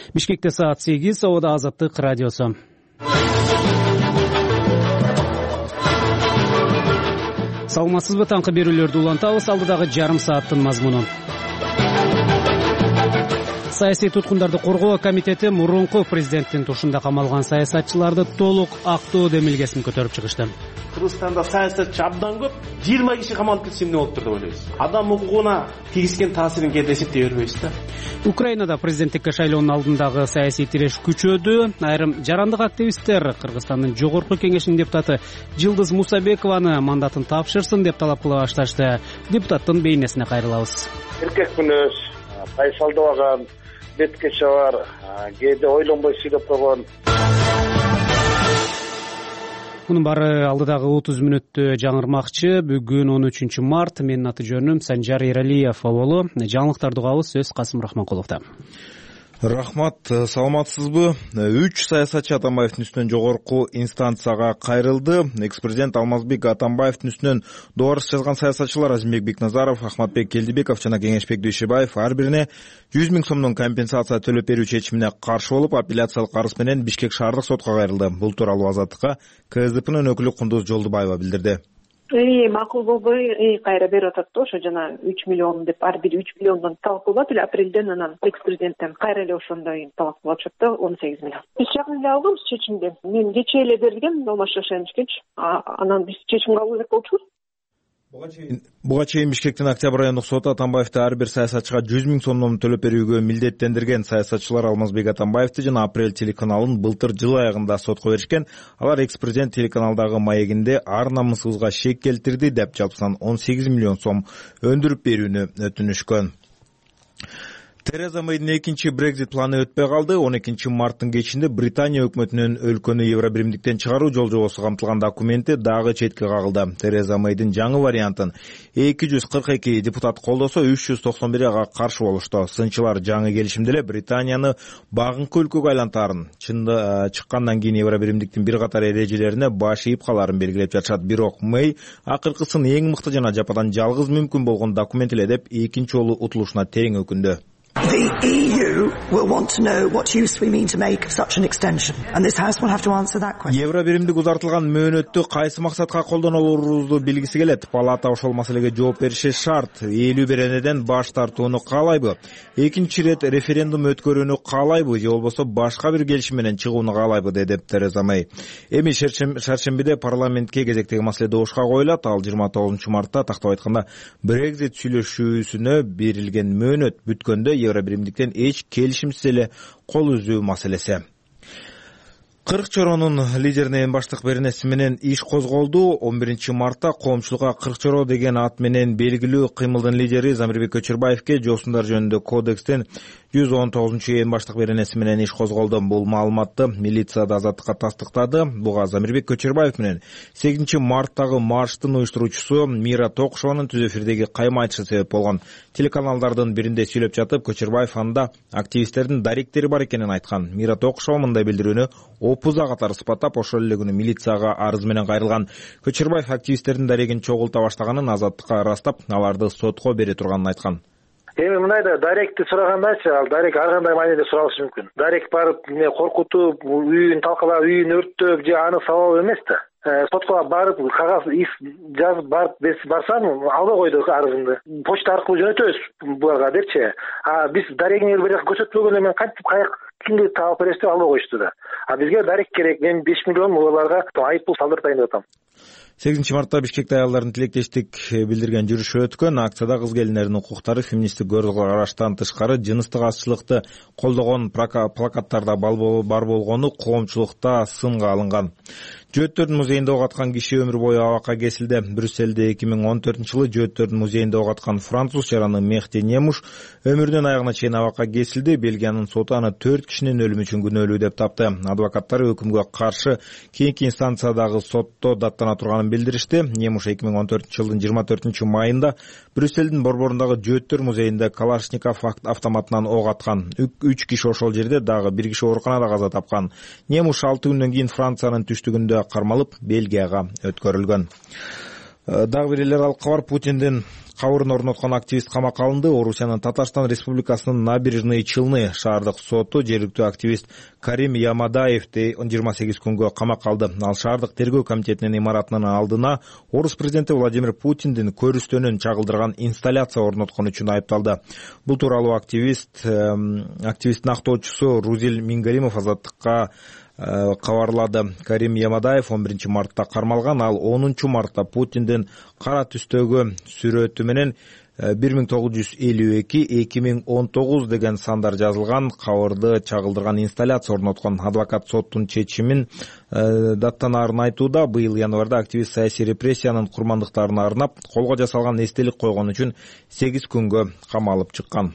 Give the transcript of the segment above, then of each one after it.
Бишкекте саат 8, Абада Азаттык радиосу. Саламатсызбы, таңкы берүүлөрдү улантабыз. Алдыдагы жарым сааттын мазмуну. Саясий туткундарды коргоо комитети мурунку президенттин тушунда камалган саясатчыларды толук актоо демилгесин көтөрүп чыгышты. Кыргызстанда саясатчы абдан көп, 20 киши камалып кетсе эмне болуптур деп ойлойбуз. Адам укугуна тийгизген таасирин кээде эсептей бербейбиз да. Украинада президенттикке шайлоонун алдындагы саясий тиреш күчөдү. Айрым жарандык активисттер Кыргызстандын жогорку кеңешинин депутаты Жылдыз Мусабекованы мандатын тапшырсын деп талап кыла башташты. Депутаттын бейнесине кайрылабыз. Эркек мүнөз, кайсалдабаган, беткече бар, кээде ойлонбой сүйлөп койгон. Мунун баары алдыдагы 30 мүнөттө жаңырмакчы. Бүгүн 13 март. Менин аты жөнүм Санжар Эралиев болу. Жаңылыктарды угабыз, сөз Касым Рахманкуловдо. Рахмат, саламатсызбы? 3 саясатчы Атамбаевдин үстүнөн жогорку инстанцияга кайрылды. Экс-президент Алмазбек Атамбаевдин үстүнөн добарыш жазган саясатчылар Азимбек Бекназаров, Ахматбек Келдибеков жана Кеңешбек Дүйшөбаев ар бирине 100 000 сомдон компенсация төлөп берүү чечимине каршы болуп, апелляциялык арыз менен Бишкек шаардык сотко кайрылды. Бул тууралуу Азаттыкка КСДПнын өкүлү Кундуз Жолдубаева билдирди. Макул болбой кайра берип атат да, ошо жана 3 миллион деп ар бири 3 миллиондон талап кылып эле апрелден, анан экс-президенттен кайра эле ошондой талап кылып атышат да, 18 миллион. Биз жакын эле алганбыз чечимди. Мен кечээ эле бергем, номаш жашайм дегенчи. Анан биз чечим кабыл эдик болчубуз. Буга чейин Бишкектин Октябрь райондук соту Атамбаевди ар бир саясатчыга 100 000 сомдон төлөп берүүгө милдеттендирген. Саясатчылар Алмазбек Атамбаевди жана Апрель телеканалын былтыр жыл аягында сотко беришкен. Алар экс-президент телеканалдагы маегинде ар намысыбызга шек келтирди деп жалпысынан 18 миллион сом өндүрүп берүүнү өтүнүшкөн. Тереза Мэйдин экинчи Брекзит планы өтпөй калды. 12 марттын кечинде Британия өкмөтүнүн өлкөнү Евробиримдиктен чыгаруу жол жобосу камтылган документи дагы четке кагылды. Тереза Мэйдин жаңы вариантын 242 депутат колдосо, 391 ага каршы болушту. Сынчылар жаңы келишимде эле Британияны багынкы өлкөгө айлантаарын, чыккандан кийин Евробиримдиктин бир катар эрежелерине баш ийип калаарын белгилеп жатышат. Бирок Мэй акыркысын эң мыкты жана жападан жалгыз мүмкүн болгон документ эле деп экинчи жолу утулушуна терең өкүндү. The EU will want to know what use we mean to make of such an extension, and this House will have to answer that question. Евробиримдик узартылган мөөнөттү кайсы максатка колдонолорубузду билгиси келет. Палата ошол маселеге жооп бериши шарт. Элүү беренеден баш тартууну каалайбы? Экинчи ирет референдум өткөрүүнү каалайбы же болбосо башка бир келишим менен чыгууну каалайбы, деди Тереза Мэй. Эми шаршембиде парламентке кезектеги маселе добушка коюлат. Ал 29 мартта, тактап айтканда, Брекзит сүйлөшүүсүнө берилген мөөнөт бүткөндө Евробиримдиктен эч келишимсиз эле кол үзүү маселеси. Кыркчоронун лидерине эң баштык беренеси менен иш козголду. 11 мартта коомчулукка Кыркчоро деген ат менен белгилүү кыймылдын лидери Замирбек Көчөрбаевке жоосундар жөнүндө кодекстен 119 эң баштык беренеси менен иш козголду. Бул маалыматты милицияда Азаттыкка тастыктады. Буга Замирбек Көчөрбаев менен 8 марттагы марштын уюштуруучусу Мира Токшованын түз эфирдеги кайма айтышы себеп болгон. Телеканалдардын биринде сүйлөп жатып, Көчөрбаев анда активисттердин даректери бар экенин айткан. Мира Токшова мындай билдирүүнү опуза катары сыпаттап, ошол эле күнү милицияга арыз менен кайрылган. Көчөрбаев активисттердин дарегин чогулта баштаганын, Азаттыкка ырастап, аларды сотко бере турганын айткан. Эми мындайда даректи сурагандачы, ал дарек ар кандай маанеде суралышы мүмкүн. Дарек барып коркутуп, үйүн талкалап, үйүн өрттөп же аны сабап эмес да. Сотко барып кагаз жазып барсам, албай койду арызымды. Почта аркылуу жөнөтөбүз буга депчи. Биз дарегиңерди бир жака көрсөтпөгөндө мен кантип кимди таап бересиз деп албай коюшту да. Бизге дарек керек. Мен 5 миллион уларга айыппул салдыртайын деп атам. 8 мартта Бишкекте аялдардын тилектештик билдирген жүрүшү өткөн. Акцияда кыз келиндердин укуктары, феминисттик көз караштан тышкары жыныстык азчылыкты колдогон плакаттарда бар болгону коомчулукта сынга алынган. Жөөттөрдүн музейинде ок аткан киши өмүр бою абакка кесилди. Брюсселде 2014-жылы Жөөттөрдүн музейинде ок аткан француз жараны Мехти Немуш өмүрүнүн аягына чейин абакка кесилди. Бельгиянын соту аны 4 кишинин өлүмү үчүн күнөөлүү деп тапты. Адвокаттары өкүмгө каршы кийинки инстанциядагы сотто даттана турганын билдиришти. Немуш 2014-жылдын 24 майында Брюсселдин борборундагы Жөөттөр музейинде Калашников автоматынан ок аткан. 3 киши ошол жерде, дагы 1 киши ооруканада каза тапкан. Немуш 6 күндөн кийин Франциянын түштүгүндө кармалып Бельгияга өткөрүлгөн. Дагы бир эл аралык кабар. Путиндин кабырын орноткон активист камакка алынды. Орусиянын Татарстан Республикасынын Набережный Челны шаардык соту жергиликтүү активист Карим Ямадаевди 28 күнгө камакка алды. Ал шаардык тергөө комитетинин имаратынын алдына Орус президенти Владимир Путиндин көрүстөнүн чагылдырган инсталляция орноткон үчүн айыпталды. Бул тууралуу активисттин актоочусу Рузил Мингаримов Азаттыкка кабарлады. Карим Ямадаев 11 мартта кармалган. Ал 10 мартта Путиндин кара түстөгү сүрөтү менен 1952-2019 деген сандар жазылган кабырды чагылдырган инсталляция орноткон. Адвокат соттун чечимин даттанаарын айтууда. Быйыл январда активист саясий репрессиянын курмандыктарына арнап колго жасалган эстелик койгон үчүн 8 күнгө камалып чыккан.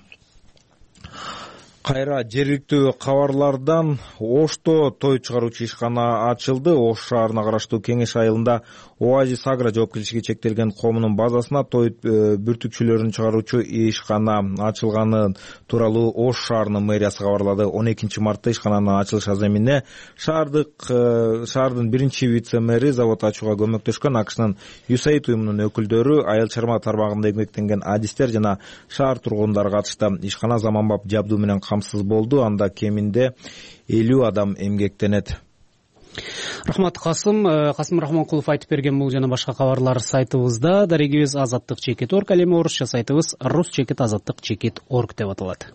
Кайра жергиликтүү кабарлардан Ошто той чыгаруучу ишкана ачылды. Ош шаарына караштуу Кеңеш айылында Оазис Агро жоопкерчилиги чектелген коомунун базасына той бүртүкчүлөрүн чыгаруучу ишкана ачылганы тууралуу Ош шаарынын мэриясы кабарлады. 12 мартта ишкананын ачылыш аземине шаардын биринчи вице-мэри завод ачууга көмөктөшкөн АКШнын USAID уюмунун өкүлдөрү, айыл чарба тармагында эмгектенген адистер жана шаар тургундары катышты. Ишкана заманбап жабдуу менен камсыз болду. Анда кеминде 50 адам эмгектенет. Рахмат Касым Рахманкулов айтып берген бул жана башка кабарлар сайтыбызда. Дарегибиз azattik.org, ал эми орусча сайтыбыз rus.azattik.org деп аталат.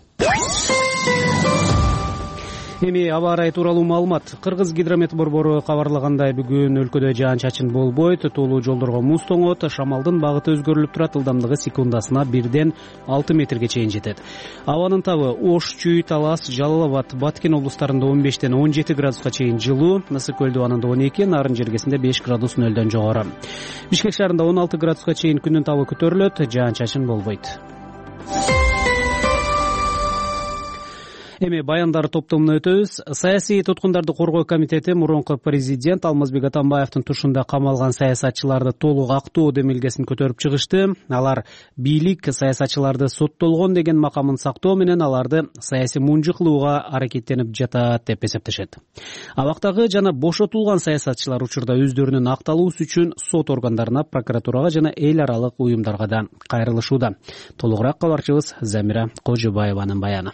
Эми аба ырайы тууралуу маалымат. Кыргыз гидромет борбору кабарлагандай, бүгүн өлкөдө жаан-чачын болбойт, тоолуу жолдорго муз тоңот, шамалдын багыты өзгөрүлүп турат, ылдамдыгы секундасына 1-ден 6 метрге чейин жетет. Абанын табы Ош, Чүй, Талас, Жалал Абад, Баткен облустарында 15-ден 17 градуска чейин жылуу, Ысык көл дубанында 12, Нарын жергесинде 5 градус нөлдөн жогору. Бишкек шаарында 16 градуска чейин күндүн табы көтөрүлөт, жаан-чачын болбойт. Эми баяндар топтомуна өтөбүз. Саясий туткундарды коргоо комитети мурунку президент Алмазбек Атамбаевдин тушунда камалган саясатчыларды толук актоо демилгесин көтөрүп чыгышты. Алар бийлик саясатчыларды соттолгон деген макамын сактоо менен аларды саясий мунжу кылууга аракеттенип жатат деп эсептешет. Абактагы жана бошотулган саясатчылар учурда өздөрүнүн акталуусу үчүн сот органдарына, прокуратурага жана эл аралык уюмдарга да кайрылышууда. Толугураак кабарчыбыз Замира Кожобаеванын баяны.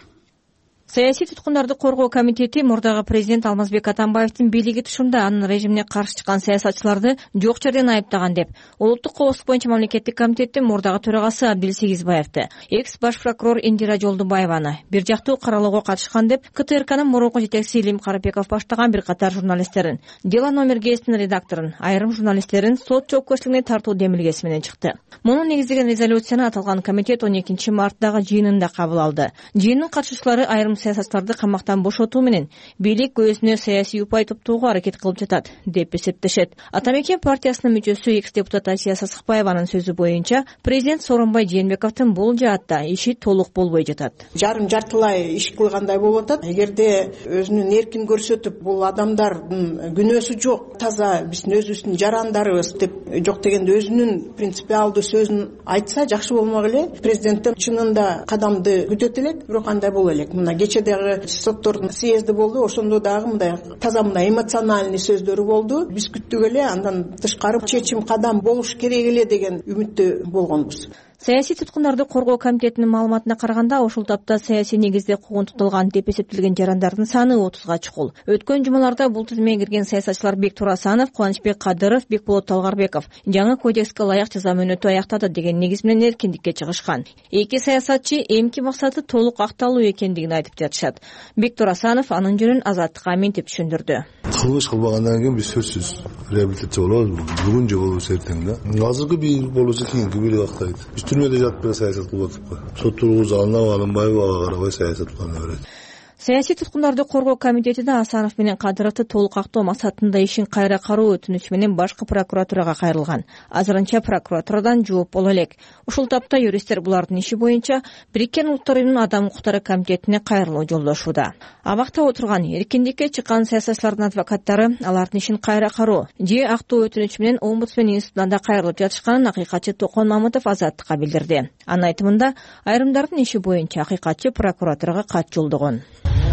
Саясий туткундарды коргоо комитети мурдагы президент Алмазбек Атамбаевдин бийлиги тушунда анын режимине каршы чыккан саясатчыларды жок жерден айыптаган деп, улуттук коопсуздук боюнча мамлекеттик комитеттин мурдагы төрагасы Абдил Сегизбаевди, экс баш прокурор Индира Жолдубаеваны, бир жактуу каралууга катышкан деп КТРКнын мурунку жетекчиси Илим Карапеков баштаган бир катар журналисттерин, Дело номер гезитинин редакторун, айрым журналисттерин сот жоопкерчилигине тартуу демилгеси менен чыкты. Муну негиздеген резолюцияны аталган комитет 12 марттагы жыйынында кабыл алды. Жыйындын катышуучулары айрым саясатчыларды камактан бошотуу менен бийлик өзүнө саясий упай топтоого аракет кылып жатат деп эсептешет. Атамекен партиясынын мүчөсү экс депутат Асия Сасыкбаеванын сөзү боюнча, президент Сооронбай Жээнбековдун бул жаатта иши толук болбой жатат. Жартылай иш кылгандай болуп атат. Эгерде өзүнүн эркин көрсөтүп, бул адамдардын күнөөсү жок, таза биздин өзүбүздүн жарандарыбыз деп жок дегенде өзүнүн принципиалдуу сөзүн айтса жакшы болмок эле. Президенттен чынында кадамды күтөт элек, бирок кандай боло элек? Мына кечедеги соттордун съезди болду, ошондо дагы мындай таза мындай эмоциональный сөздөрү болду. Биз күттүк эле, андан тышкары чечим кадам болуш керек эле деген үмүттө болгонбуз. Саясий туткундарды коргоо комитетинин маалыматына караганда, ошол тапта саясий негизде куугунтукталган деп эсептелген жарандардын саны 30га чукул. Өткөн жумаларда бул тизмеге кирген саясатчылар Бектур Асанов, Кубанычбек Кадыров, Бекболот Талгарбеков жаңы кодекске ылайык жаза мөөнөтү аяктады деген негиз менен эркиндикке чыгышкан. Эки саясатчы эмки максаты толук акталуу экендигин айтып жатышат. Бектур Асанов анын жөнүн Азаттыкка ментип түшүндүрдү. Кылмыш кылбагандан кийин биз сөзсүз реабилитация болобуз. Бүгүн же болобуз эртең да. Азыркы бийлик болуусу кийинки бийлик актайт. Биз түрмөдө жатып эле саясат кылып атыппы. Сот тургуза алынабы алынбайбы ага карабай саясат кылына берет. Саясий туткундарды коргоо комитети да Асанов менен Кадыровду толук актоо максатында ишин кайра кароо өтүнүч менен башкы прокуратурага кайрылган. Азырынча прокуратурадан жооп боло элек. Ушул тапта юристтер булардын иши боюнча Бириккен Улуттар Уюмунун Адам укуктары комитетине кайрылуу жолдошууда. Абакта отурган эркиндикке чыккан саясатчылардын адвокаттары алардын ишин кайра кароо же актоо өтүнүч менен омбудсмен институтуна да кайрылып жатышканын акыйкатчы Токон Мамытов Азаттыкка билдирди. Анын айтымында, айрымдардын иши боюнча акыйкатчы прокуратурага кат жолдогон.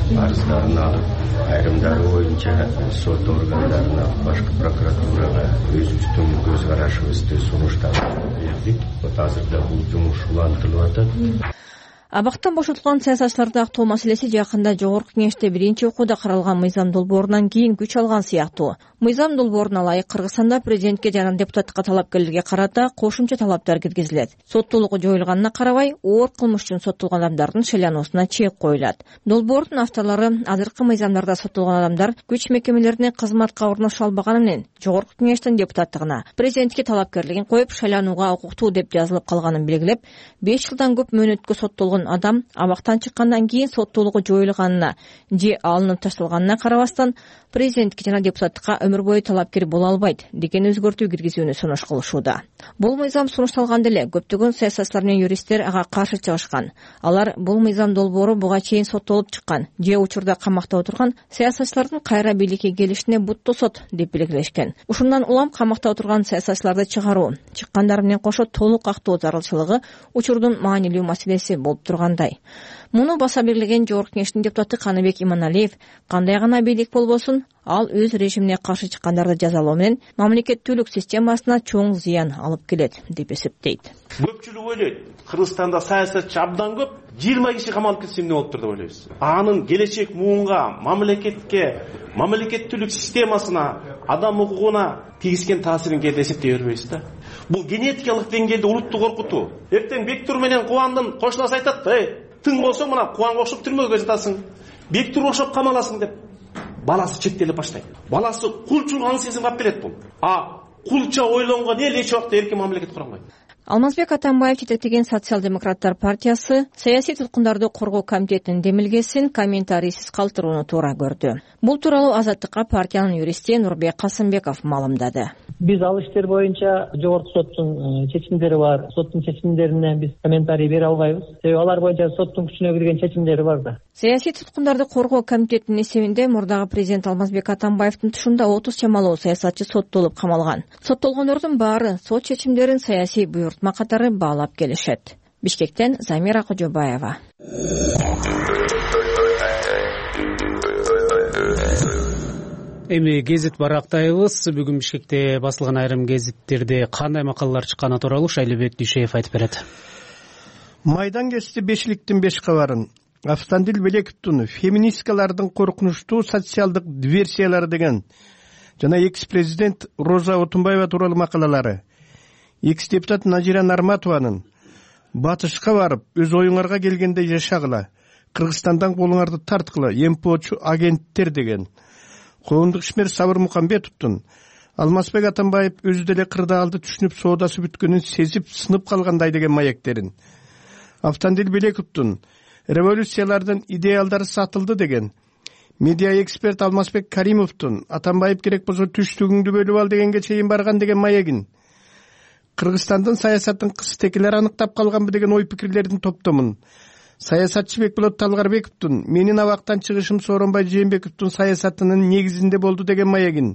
арыздарын алып, айрымдары боюнча сот органдарына, башкы прокуратурага өзүбүздүн көз карашыбызды сунуштарды бердик. Вот азырда бул жумуш улантылып атат. Абактан бошотулган саясатчыларды актоо маселеси жакында Жогорку Кеңеште биринчи окууда каралган мыйзам долбоорунан кийин күч алган сыяктуу. Мыйзам долбооруна ылайык Кыргызстанда президентке жана депутаттыкка талапкерлерге карата кошумча талаптар киргизилет. Соттуулугу жоюлганына карабай, оор кылмыш үчүн соттолгон адамдардын шайлануусуна чек коюлат. Долбоордун авторлору азыркы мыйзамдарда соттолгон адамдар күч мекемелерине кызматка орношо албаганы менен Жогорку Кеңештин депутаттыгына, президентке талапкерлигин коюп шайланууга укуктуу деп жазылып калганын белгилеп, 5 жылдан көп мөөнөткө соттолгон адам абактан чыккандан кийин соттуулугу жоюлганына же алынып ташталганына карабастан президентке жана депутаттыкка өмүр бою талапкер боло албайт деген өзгөртүү киргизүүнү сунуш кылышууда. Бул мыйзам сунушталганда эле көптөгөн саясатчылар менен юристтер ага каршы чыгышкан. Алар бул мыйзам долбоору буга чейин соттолуп чыккан же учурда камакта отурган саясатчылардын кайра бийликке келишине бут тосот деп белгилешкен. Ушундан улам камакта отурган саясатчыларды чыгаруу, чыккандар менен кошо толук актоо зарылчылыгы учурдун маанилүү маселеси болуп тургандай. Муну баса белгилеген Жогорку Кеңештин депутаты Каныбек Иманалиев, кандай гана бийлик болбосун, ал өз режимине каршы чыккандарды жазалоо менен мамлекеттүүлүк системасына чоң зыян алып келет деп эсептейт. Көпчүлүк ойлойт, Кыргызстанда саясатчы абдан көп, 20 киши камалып кетсе эмне болуп тур деп ойлойбуз. Анын келечек муунга, мамлекетке, мамлекеттүүлүк системасына, адам укугуна тийгизген таасирин кээде эсептей бербейбиз да. Бул генетикалык деңгээлде улутту коркутуу. Эртең Бектур менен Кубандын кошунасы айтат да, тың болсоң мына Кубанга окшоп түрмөгө жатасың, Бектур окшоп камаласың деп. Баласы чектелип баштайт. Баласы кулчулук сезим кап келет бул. Кулча ойлонгон эл эч убакта эркин мамлекет кура албайт. Алмазбек Атамбаев жетектеген социал-демократтар партиясы саясий туткундарды коргоо комитетинин демилгесин комментарийсиз калтырууну туура көрдү. Бул тууралуу Азаттыкка партиянын юристи Нурбек Касымбеков маалымдады. Биз ал иштер боюнча жогорку соттун чечимдери бар. Соттун чечимдерине биз комментарий бере албайбыз. Себеби алар боюнча соттун күчүнө кирген чечимдери бар да. Саясий туткундарды коргоо комитетинин эсебинде мурдагы президент Алмазбек Атамбаевдин тушунда 30 чамалуу саясатчы соттолуп камалган. Соттолгондордун баары сот чечимдерин саясий буйртма катары баалап келишет. Бишкектен Замира Кожобаева. Эми гезит барактайбыз. Бүгүн Бишкекте басылган айрым гезиттерде кандай макалалар чыкканы тууралуу Шайлебек Дүйшеев айтып берет. Майдан кечти бешиликтин 5 кабарын, Автандил Белековдун феминисткалардын коркунучтуу социалдык диверсиялары деген жана экс-президент Роза Отунбаева тууралуу макалалары, экс-депутат Назира Нарматованын батышка барып, өз оюңарга келгенде жашагыла, Кыргызстандан колуңарды тарткыла, эмпочу агенттер деген, коомдук ишмер Сабыр Мукамбетовдун Алмазбек Атамбаев өзү деле кырдаалды түшүнүп соодасы бүткөнүн сезип сынып калгандай деген маектерин, Автандил Белековдун революциялардын идеалдары сатылды деген, медиа эксперт Алмазбек Каримовдун Атамбаев керек болсо түштүгүңдү бөлүп ал дегенге чейин барган деген маегин, Кыргызстандын саясатын кыстекилер аныктап калганбы деген ой пикирлердин топтомун, саясатчы Бекболот Талгарбековдун менин абактан чыгышым Сооронбай Жээнбековдун саясатынын негизинде болду деген маегин,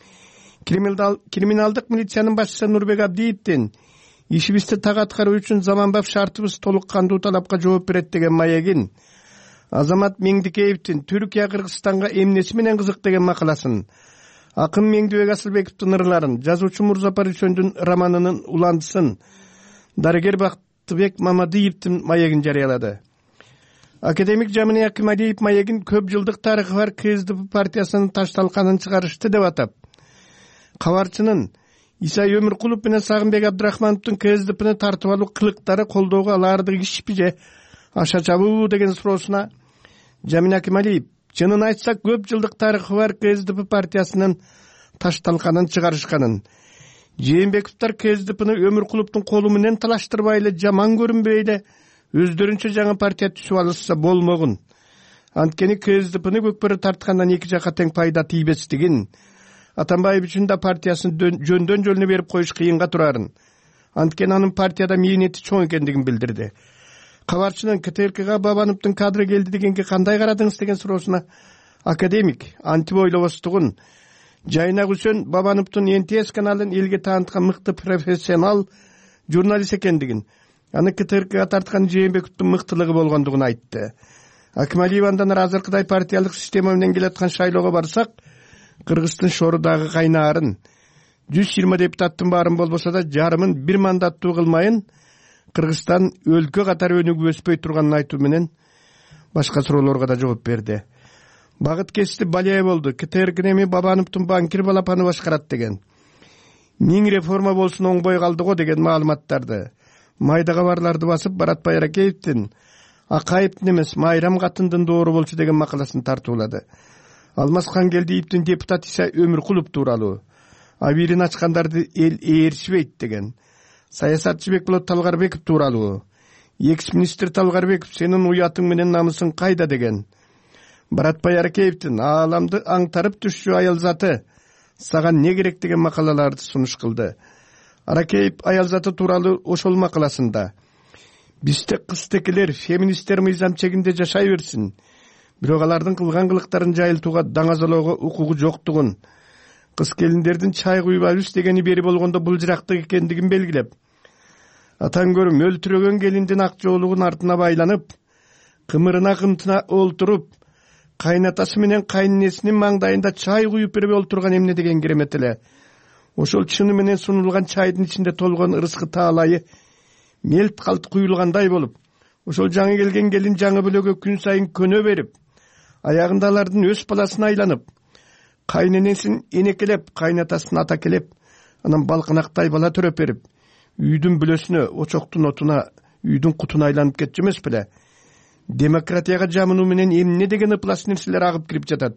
криминалдык милициянын башчысы Нурбек Абдиевдин ишибизди так аткаруу үчүн заманбап шартыбыз толук кандуу талапка жооп берет деген маегин, Азамат Меңдикеевдин Түркия Кыргызстанга эмнеси менен кызык деген макаласын, акын Меңдибек Асылбековдун ырларын, жазуучу Мурзапар Үчөндүн романынын уландысын, дарыгер Бактыбек Мамадиевдин маегин жарыялады. Академик Жамине Акималиев маегин көп жылдык тарыхы бар КСДП партиясынын ташталканын чыгарышты деп атап, кабарчынын Исай Өмүркулов менен Сагынбек Абдрахмановдун КСДПны тартып алуу кылыктары колдоого алаардык ишпи же аша чабуу деген суроосуна Жамине Акималиев чынын айтсак көп жылдык тарыхы бар КСДП партиясынын ташталканын чыгарышканын, Жээнбековдор КСДПны Өмүркуловдун колу менен талаштырбай эле жаман көрүнбөй эле өздөрүнчө жаңы партия түзүп алышса болмогун, анткени КСДПны көкпөрө тарткандан эки жака тең пайда тийбестигин, Атамбаев үчүн да партиясын жөндөн жолуна берип коюш кыйынга турарын, анткени анын партияда мээнети чоң экендигин билдирди. Кабарчынын КТРКга Бабановдун кадры келди дегенге кандай карадыңыз деген суроосуна академик антип ойлобостугун, Жайнак Үсөн Бабановдун НТС каналын элге тааныткан мыкты профессионал журналист экендигин, аны КТРКга тарткан Жээнбековдун мыктылыгы болгондугун айтты. Акмалиев андан ары азыркыдай партиялык система менен келаткан шайлоого барсак, Кыргыздын шорудагы кайнаарын 120 депутаттын баарын болбосо да жарымын бир мандаттуу кылмайын Кыргызстан өлкө катары өнүгүп өспөй турганын айтуу менен башка суроолорго да жооп берди. Багыт кести Балиев болду. КТРК эми Бабановдун банкир балапаны башкарат деген. 1000 реформа болсун оңбой калды го деген маалыматтарды, майда кабарларды басып Барат Байракеевдин Акаевдин эмес Майрам катындын доору болчу деген макаласын тартуулады. Алмаз Хангелдиевдин депутат Иса Өмүркулов тууралуу абийирин ачкандарды эл ээрчибейт деген. Саясатчы Бекболот Талгарбеков тууралуу экс-министр Талгарбеков сенин уятың менен намысың кайда деген. Барат Байракеевдин ааламды аңтарып түшчү аял заты саган не керек деген макалаларды сунуш кылды. Аракеев аял заты тууралуу ошол макаласында бизде кыз-текелер, феминисттер мыйзам чегинде жашай берсин, бирок алардын кылган кылыктарын жайылтууга даңазалоого укугу жоктугун, кыз-келиндердин чай куйбайбыз дегени бери болгондо булжырактык экендигин белгилеп, атаң көрүм өлтүрөгөн келиндин ак жоолугун артына байланып, кымырына кымтына олтуруп, кайнатасы менен кайненесинин маңдайында чай куюп берип олтурган эмне деген керемет эле. Ошол чыны менен сунулган чайдын ичинде толгон ырыскы таалайы мелт калт куюлгандай болуп, ошол жаңы келген келин жаңы бөлөгө күн сайын көнө берип, аягында алардын өз баласына айланып, кайненесин энекелеп, кайнатасын атакелеп, анан балкынактай бала төрөп берип, үйдүн бүлөсүнө, очоктун отуна, үйдүн кутуна айланып кетчү эмес беле. Демократияга жамынуу менен эмне деген ыплас нерселер агып кирип жатат.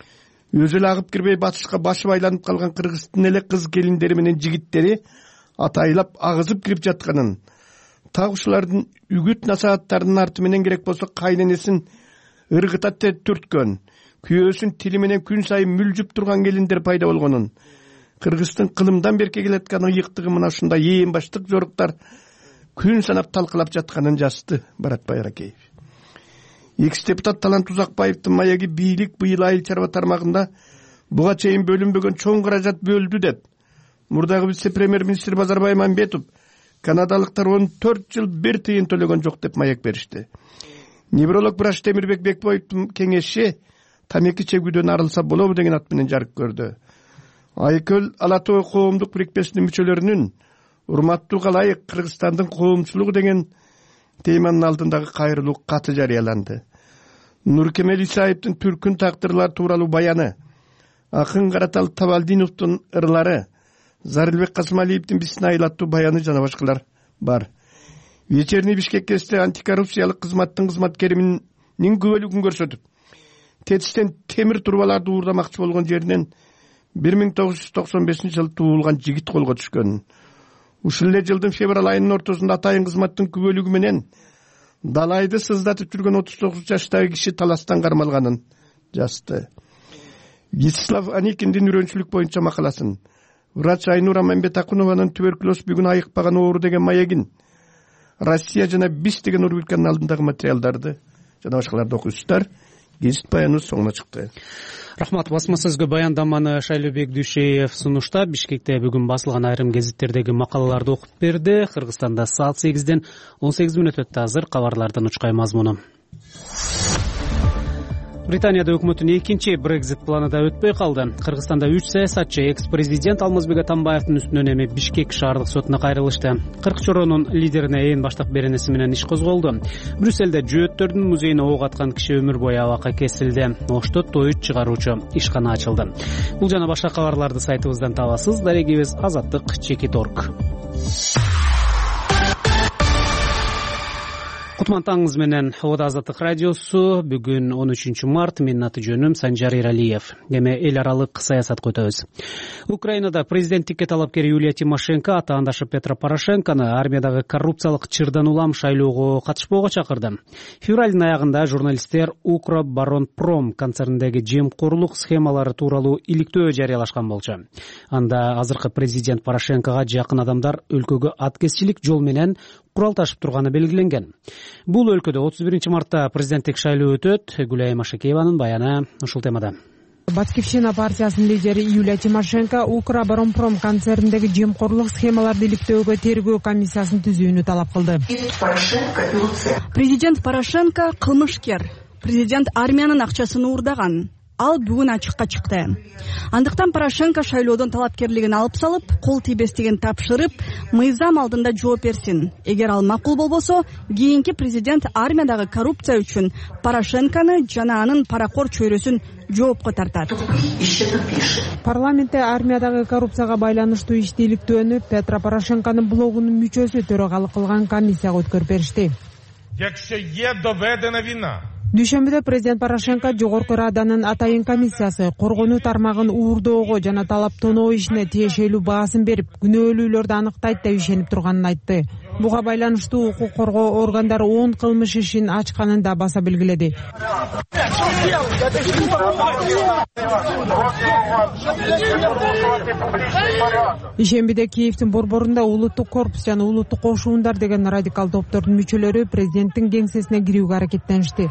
Өзү эле агып кирбей батышка башы байланып калган Кыргыздын эле кыз келиндери менен жигиттери атайлап агызып кирип жатканын, так ушулардын үгүт насааттарынын арты менен керек болсо кайненесин ыргыта түрткөн, күйөөсүн тили менен күн сайын мүлжүп турган келиндер пайда болгонун, Кыргыздын кылымдан берке келаткан ыйыктыгы мына ушундай ээн баштык жоруктар күн санап талкылап жатканын жазды Барат Байракеев. Экс-депутат Талант Узакбаевдин маеги бийлик быйыл айыл чарба тармагында буга чейин бөлүнбөгөн чоң каражат бөлдү деп, мурдагы вице-премьер-министр Базарбай Мамбетов канадалыктар 14 жыл бир тыйын төлөгөн жок деп маек беришти. Невролог врач Темирбек Бекбоевдун кеңеши тамеки чегүүдөн арылса болобу деген ат менен жарык көрдү. Айкөл Ала Тоо коомдук бирикмесинин мүчөлөрүнүн урматтуу калайык Кыргызстандын коомчулугу деген теманын алдындагы кайрылуу каты жарыяланды. Нуркемел Исаевдин түркүн тактырлар тууралуу баяны, акын Каратал Табалдиновдун ырлары, Зарылбек Касымалиевдин бисине айлаттуу баяны жана башкалар бар. Вечерний Бишкек кезинде антикоррупциялык кызматтын кызматкеринин күбөлүгүн көрсөтүп, тетиштен темир турбаларды уурдамакчы болгон жеринен 1995-жылы туулган жигит колго түшкөн. Ушул эле жылдын февраль айынын ортосунда атайын кызматтын күбөлүгү менен далайды сыздатып жүргөн 39 жаштагы киши таластан кармалганын жазды. Вячеслав Аникиндин үрөнчүлүк боюнча макаласын, врач Айнура Мамбетакунованын туберкулез бүгүн айыкпаган оору деген маегин, Россия жана биз деген рубриканын алдындагы материалдарды жана башкаларды окуйсуздар. Гезит баяны соңуна чыкты. Рахмат. Басма сөзгө баяндаманы Шайлообек Дүйшеев сунуштап, Бишкекте бүгүн басылган айрым гезиттердеги макалаларды окуп берди. Кыргызстанда саат 8-ден 18 мүнөт өттү. Азыр кабарлардын учкай мазмуну. Британияда өкмөттүн экинчи Брекзит планы да өтпөй калды. Кыргызстанда 3 саясатчы экс-президент Алмазбек Атамбаевдин үстүнөн эми Бишкек шаардык сотуна кайрылышты. 40 чоронун лидерине ээн баштап беренеси менен иш козголду. Брюсселде жөөттөрдүн музейине ок аткан киши өмүр бою абакка кесилди. Ошто тоют чыгаруучу ишкана ачылды. Бул жана башка кабарларды сайтыбыздан табасыз. Дарегибиз azаттык.org. Кутман таңыңыз менен Ода Азаттык радиосу. Бүгүн 13 март. Менин аты жөнүм Санжар Иралиев. Эми эл аралык саясатка өтөбүз. Украинада президенттикке талапкер Юлия Тимошенко атаандашы Петро Порошенкону армиядагы коррупциялык чырдан улам шайлоого катышпоого чакырды. Февралдын аягында журналисттер Укроборонпром концерниндеги жемкорлук схемалары тууралуу иликтөө жарыялашкан болчу. Анда азыркы президент Порошенкого жакын адамдар өлкөгө аткезчилик жол менен курал ташып турганы белгиленген. Бул өлкөдө 31 мартта президенттик шайлоо өтөт. Гүлай Машакееванын баяны ушул темада. Батькивщина партиясынын лидери Юлия Тимошенко Укроборонпром концерниндеги жемкорлук схемаларды иликтөөгө тергөө комиссиясын түзүүнү талап кылды. Президент Порошенко кылмышкер. президент армиянын акчасын уурдаган. Ал бүгүн ачыкка чыкты. Андыктан Порошенко шайлоодон талапкерлигин алып салып, кол тийбестигин тапшырып, мыйзам алдында жооп берсин. Эгер ал макул болбосо, кийинки президент армиядагы коррупция үчүн Порошенкону жана анын паракор чөйрөсүн жоопко тартат. Парламентте армиядагы коррупцияга байланыштуу иштейликтөөнү Петро Порошенконун блогунун мүчөсү төрагалык кылган комиссияга өткөрүп беришти. Дүйшөмбүдө президент Порошенко Жогорку Раданын атайын комиссиясы коргонуу тармагын уурдоого жана талап тоноо ишине тиешелүү баасын берип, күнөөлүүлөрдү аныктайт деп ишенип турганын айтты. Буга байланыштуу укук коргоо органдары 10 кылмыш ишин ачканын да баса белгиледи. Ишембиде Киевдин борборунда улуттук корпус жана улуттук кошуундар деген радикал топтордун мүчөлөрү президенттин кеңсесине кирүүгө аракеттеништи.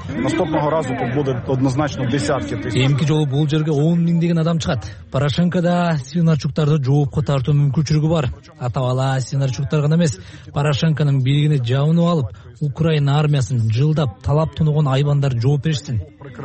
Эмки жолу бул жерге 10 миңдеген адам чыгат. Порошенко да Свинарчуктарды жоопко тартуу мүмкүнчүлүгү бар. Атабала Свинарчуктар гана эмес, Порошенконун бийлигине жабынып алып, Украина армиясын жылдап талап тоногон айбандар жооп беришсин.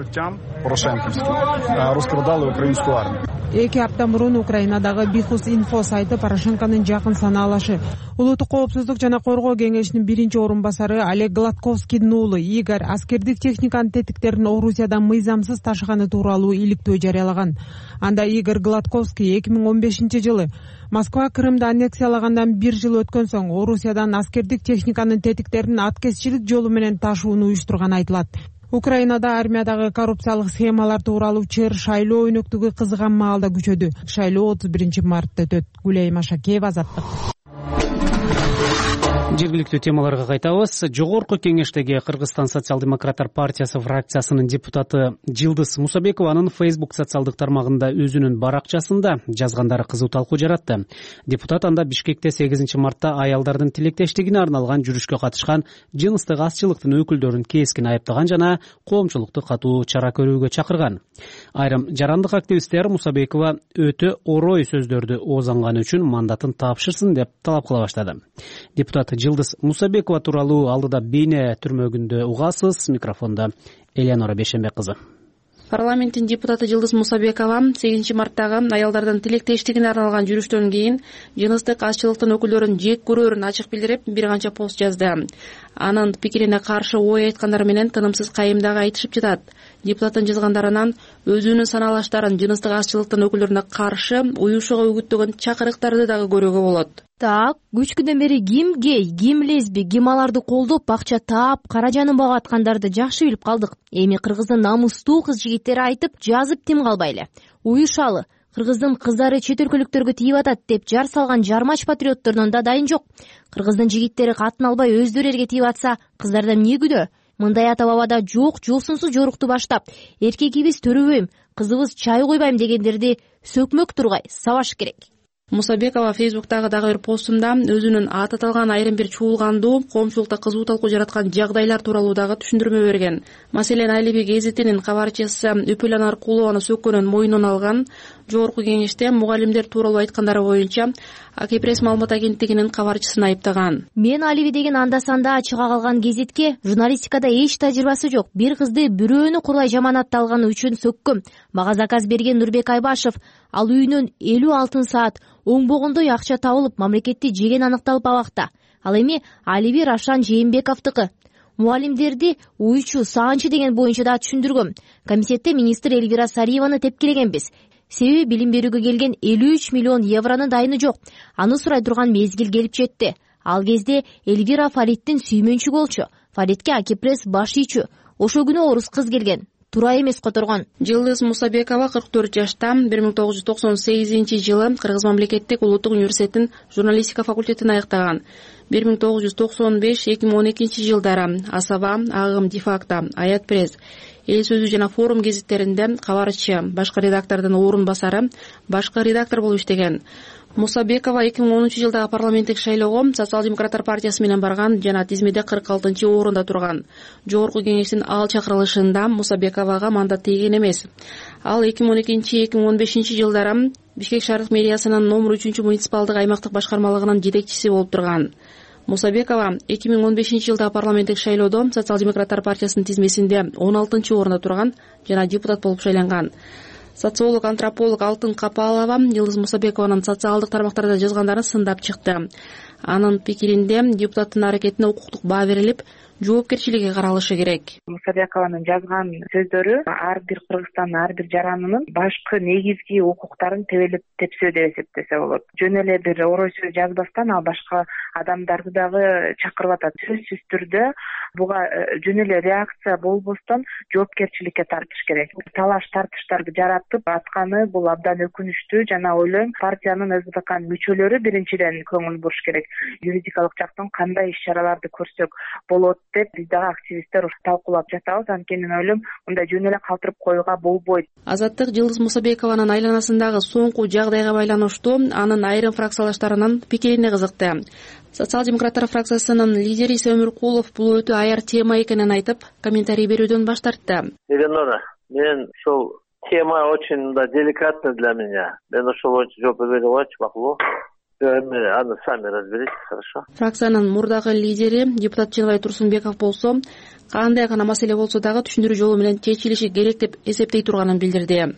Эки апта мурун Украинадагы Бихус инфо сайты Порошенконун жакын санаалашы. Улуттук коопсуздук жана коргоо кеңешинин биринчи орун басары Олег Гладковскийдин уулу Игорь аскердик техниканын тетиктерин Орусиядан мыйзамсыз ташыганы тууралуу иликтөө жарыялаган. Анда Игорь Гладковский 2015-жылы Москва Крымды аннексиялагандан 1 жыл өткөн соң Орусиядан аскердик техниканын тетиктерин аткезчилик жолу менен ташууну уюштурганы айтылат. Украинада армиядагы коррупциялык схемалар тууралуу чыр шайлоо өнөктүгү кызыган маалда күчөдү. Шайлоо 31 мартта өтөт. Гулей Машакеева, Азаттык. Жергиликтүү темаларга кайтабыз. Жогорку кеңештеги Кыргызстан социал-демократтар партиясы фракциясынын депутаты Жылдыз Мусабекованын Facebook социалдык тармагында өзүнүн баракчасында жазгандары кызуу талкуу жаратты. Депутат анда Бишкекте 8 мартта аялдардын тилектештигине арналган жүрүшкө катышкан жыныстык азчылыктын өкүлдөрүн кескин айыптаган жана коомчулукту катуу чара көрүүгө чакырган. Айрым жарандык активисттер Мусабекова өтө орой сөздөрдү оозанганы үчүн мандатын тапшырсын деп талап кыла баштады. Депутат Жылдыз Мусабекова тууралуу алдыда бейне түрмөгүндө угасыз. Микрофонда Элеонора Бешенбек кызы. Парламенттин депутаты Жылдыз Мусабекова 8 марттагы аялдардын тилектештигине арналган жүрүштөн кийин жыныстык азчылыктын өкүлдөрүн жек көрөрүн ачык билдирип, бир канча пост жазды. Анын пикирине каршы ой айткандар менен тынымсыз кайымдагы айтышып жатат. Депутаттын жазгандарынан өзүнүн саналаштарын жыныстык азчылыктын өкүлдөрүнө каршы уюшууга үгүттөгөн чакырыктарды дагы көрүүгө болот. Так, 3 күндөн бери ким гей, ким лесби, ким аларды колдоп, акча таап, каражанын багып аткандарды жакшы билип калдык. Эми Кыргыздын намустуу кыз жигиттери айтып, жазып тим калбайлы. Уюшалы. Кыргыздын кыздары чет өлкөлүктөргө тийип атат деп жар салган жармач патриоттордон да дайын жок. Кыргыздын жигиттери катын албай өздөрү эрге тийип атса, кыздардан эмне күдө? Мындай ата бабада жок жолсунсуз жорукту баштап, эркегибиз төрөбөйм, кызыбыз чай койбайм дегендерди сөкмөк тургай сабаш керек. Мусабекова Фейсбуктагы дагы бир постунда өзүнүн аты аталган айрым бир чуулгандуу, коомчулукта кызуу талкуу жараткан жагдайлар тууралуу дагы түшүндүрмө берген. Маселен, Алиби гезитинин кабарчысы Үпүл Анаркулованы сөккөнүн мойнуна алган. Жогорку кеңеште мугалимдер тууралуу айткандары боюнча Акипресс маалымат агенттигинин кабарчысын айыптаган. Мен Алиби деген анда-санда чыга калган гезитке журналистикада эч тажрыйбасы жок бир кызды бирөөнү курай жаманатталганы үчүн сөккөм. Мага заказ берген Нурбек Айбашев, ал үйүнөн 50 алтын саат оңбогондой акча табылып, мамлекетти жеген аныкталып абакта. Ал эми Алиби Рашан Жээнбековдуку. Мугалимдерди уйчу, саанчы деген боюнча да түшүндүргөм. Комитетте министр Эльвира Сариеваны тепкилегенбиз. Себеби билим берүүгө келген 53 миллион евронун дайыны жок. Аны сурай турган мезгил келип жетти. Ал кезде Эльвира Фариттин сүймөнчү болчу. Фаритке Акипресс баш ийчү. Ошо күнү орус кыз келген. Тура эмес которгон. Жылдыз Мусабекова 44 жашта 1998-жылы Кыргыз мамлекеттик улуттук университетинин журналистика факультетин аяктаган. 1995-2012 жылдары Асаба, Агым, Дефакто, Аят Пресс, Эл сөзү жана форум гезиттеринде кабарчы, башкы редактордун орун басары, башкы редактор болуп иштеген. Мусабекова 2010 жылдагы парламенттик шайлоого Социал-демократтар партиясы менен барган жана тизмеде 46 орунда турган. Жогорку кеңештин ал чакырылышында Мусабековага мандат тийген эмес. Ал 2012-2015 жылдары Бишкек шаардык мэриясынын номер 3 муниципалдык аймактык башкармалыгынын жетекчиси болуп турган. Мусабекова 2015-жылдагы парламенттик шайлоодо Социал-демократтар партиясынын тизмесинде 16-орунда турган жана депутат болуп шайланган. Социолог, антрополог Алтын Капалова Жылдыз Мусабекованын социалдык тармактарда жазгандарын сындап чыкты. Анын пикиринде депутаттын аракетине укуктук баа берилип, жоопкерчилиги каралышы керек. Мусабекованын жазган сөздөрү ар бир Кыргызстандын ар бир жаранынын башкы негизги укуктарын тебелеп тепсөө деп эсептесе болот. Жөн эле бир орой сөз жазбастан ал башка адамдарды дагы чакырып атат. Сөзсүз түрдө буга жөн эле реакция болбостон жоопкерчиликке тартыш керек. Талаш тартыштарды жаратып атканы бул абдан өкүнүчтүү жана ойлойм партиянын СДКнын мүчөлөрү биринчиден көңүл буруш керек. Юридикалык жактан кандай иш-чараларды көрсөк болот деп биз дагы активисттер талкуулап жатабыз. Анткени ойлойм мындай жөн эле калтырып коюуга болбойт. Азаттык Жылдыз Мусабекованын айланасындагы соңку жагдайга байланыштуу анын айрым фракциялаштарынын пикирине кызыкты. Социал-демократтар фракциясынын лидери Иса Өмүркулов бул өтө аяр тема экенин айтып, комментарий берүүдөн баш тартты. Элеонора, мен ушул тема очень деликатная для меня. Мен ошол боюнча жооп бере алчу макулбу? Аны сами разберитесь, хорошо? Фракциянын мурдагы лидери депутат Чыныбай Турсунбеков болсо, кандай гана маселе болсо дагы түшүндүрүү жолу менен чечилиши керек деп эсептей турганын билдирди.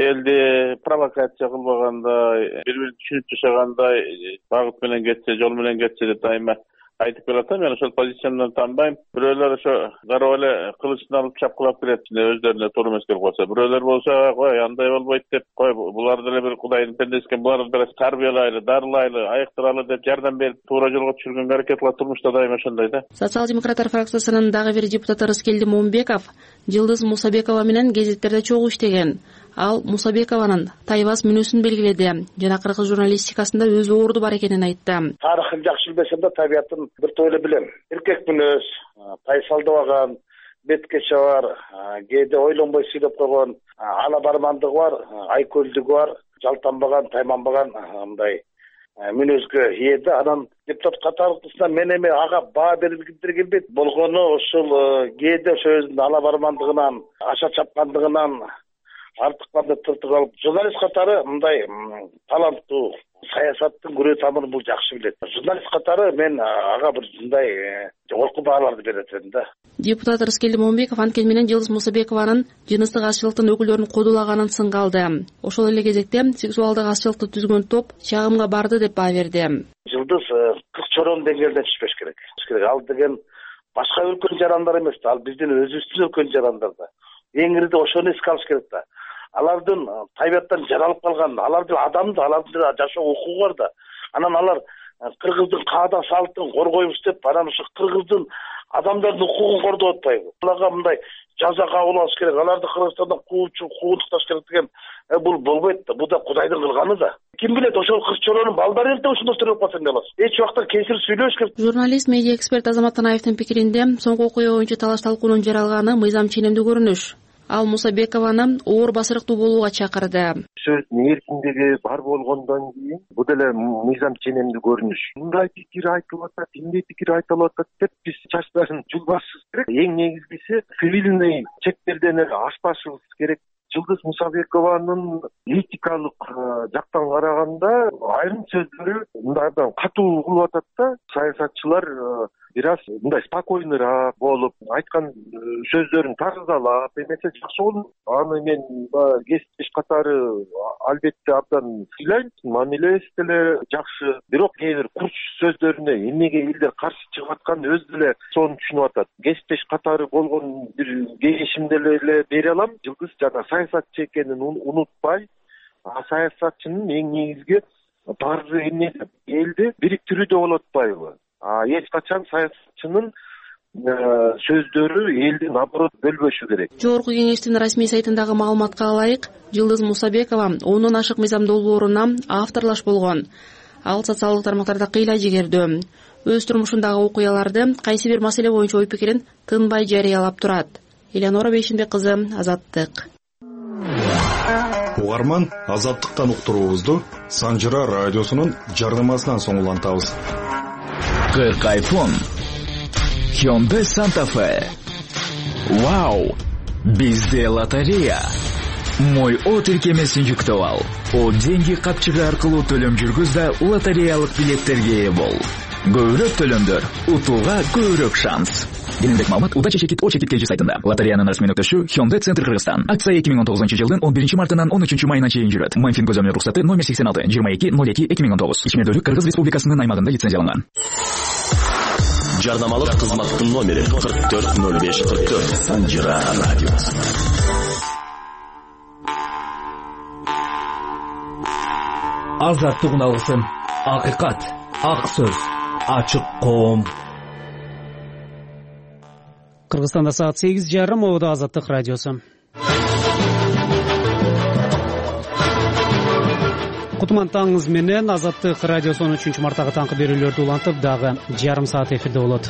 Элди провокация кылбагандай, бири-бирин түшүнүп жашагандай, багыт менен кетсе, жол менен кетсе деп дайыма айтып келатам. Мен ошол позициямдан танбайм. Бирөөлөр ошо карап эле кылычын алып чапкылап келет, өздөрүнө туура эмес келип калса. Бирөөлөр болсо, кой андай болбойт деп, кой булар деле бир Кудайдын пендеси экен, буларды бир тарбиялайлы, дарылайлы, айыктыралы деп жардам берип туура жолго түшүргөнгө аракет кылат. Турмушта дайыма ошондой да. Социал-демократтар фракциясынын дагы бир депутаты Рыскелди Момбеков Жылдыз Мусабекова менен гезиттерде чогуу иштеген. Ал Мусабекованын тайбас мүнөзүн белгиледи жана кыргыз журналистикасында өз орду бар экенин айтты. Тарыхын жакшы билбесем да табиятын бир тойло билем. Эркек мүнөз, тайсалдабаган, беткече бар, кээде ойлонбой сүйлөп койгон, ала бармандыгы бар, айкөлдүгү бар, жалтанбаган, тайманбаган мындай мүнөзгө ээ да. Анан депутат катарында мен эми ага баа бергиндер келбейт. Болгону ушул кээде ошо өзүнүн ала бармандыгынан, аша чапкандыгынан артыкканды тыртык алып, журналист катары мындай таланттуу, саясаттын күрөө тамырын бул жакшы билет. Журналист катары мен ага бир мындай жогорку бааларды берет элем да. Депутат Рыскелди Момбеков анткени менен Жылдыз Мусабекованын жыныстык азчылыктын өкүлдөрүн кодулаганын сынга алды. Ошол эле кезекте сексуалдык азчылыкты түзгөн топ чагымга барды деп баа берди. Жылдыз кыз чорон деңгээлде түшпөш керек. Ал деген башка өлкөнүн жарандар эмес да, ал биздин өзүбүздүн өлкөнүн жарандар да. Эң ирide ошону эске алыш керек да. Алардын табияттан жаралып калган, алардын адамды, алардын жашоо укугу бар да. Анан алар кыргыздын каада салттын коргойбуз деп, анан ошо кыргыздын адамдардын укугун кордоп атпайбы? Аларга мындай жаза кабыл алыш керек, аларды Кыргызстандан куугунтукташ керек деген бул болбойт да. Бул да Кудайдын кылганы да. Ким билет, ошол кыз чоронун балдары эле ошондой төрөп калса эмне кыласыз? Эч убакта кесир сүйлөш керек. Журналист, медиа эксперт Азамат Танаевдин пикиринде, соңку окуя боюнча талаш талкуунун жаралганы мыйзам ченемдүү көрүнүш. Ал Мусабекованы оор басырыктуу болууга чакырды. Сөздүн эркиндиги бар болгондон кийин бул деле мыйзам ченемдүү көрүнүш. Мындай пикир айтылып атат, эмне пикир айтылып атат деп биз чачтарын жулбашыбыз керек. Эң негизгиси цивилный чектерден эле ашпашыбыз керек. Жылдыз Мусабекованын этикалык жактан караганда айрым сөздөрү мындайдан катуу угулуп атат да. Саясатчылар бир аз мындай спокойныйраак болуп, айткан сөздөрүн тазалап, эмесе жакшы болот. Аны мен кесиптеш катары албетте абдан сыйлайм. Мамилеси деле жакшы. Бирок кээ бир курч сөздөрүнө эмнеге элдер каршы чыгып атканын өзү деле сону түшүнүп атат. Кесиптеш катары болгон бир кеңешимди эле бере алам. Жылдыз жана саясатчы экенин унутпай, саясатчынын эң негизги баары эмне элди бириктирүүдө болуп атпайбы? Эч качан саясатчынын сөздөрү элди наоборот бөлбөшү керек. Жогорку кеңештин расмий сайтындагы маалыматка ылайык, Жылдыз Мусабекова 10дон ашык мыйзам долбооруна авторлаш болгон. Ал социалдык тармактарда кыйла жигердүү. Өз турмушундагы окуяларды, кайсы бир маселе боюнча ой пикирин тынбай жарыялап турат. Элеонора Бейшимбек кызы, Азаттык. Угарман, Азаттыктан уктуруубузду Санжыра радиосунун жарнамасынан соң улантабыз. 40 iPhone, Hyundai Santa Fe. Вау! Бизде лотерея. Мой тиркемесин жүктөп ал. О деньги капчыгы аркылуу төлөм жүргүз да лотереялык билеттерге ээ бол. көбүрөөк төлөмдөр, утууга көбүрөөк шанс. Кененирээк маалымат Удача чекит О-чекит KG сайтында. Лотереянын расмий өкмөтү Hyundai Центр Кыргызстан. Акция 2019 жылдын 11 мартынан 13 майына чейин жүрөт. Мамфин көзөмөл уруксаты номер 86 2202-2019. Ичмердүүлүк Кыргыз Республикасынын аймагында лицензияланган. Жарнамалык кызматтын номери 440544. Санжира радиосы. Азаттыгын алгысын. Акыйкат, ак сөз, ачык коом. Кыргызстанда саат 8:30, Ободо Азаттык радиосу. Кутман таңыңыз менен Азаттык радиосу 13 марттагы таңкы берүүлөрдү улантып, дагы жарым саат эфирде болот.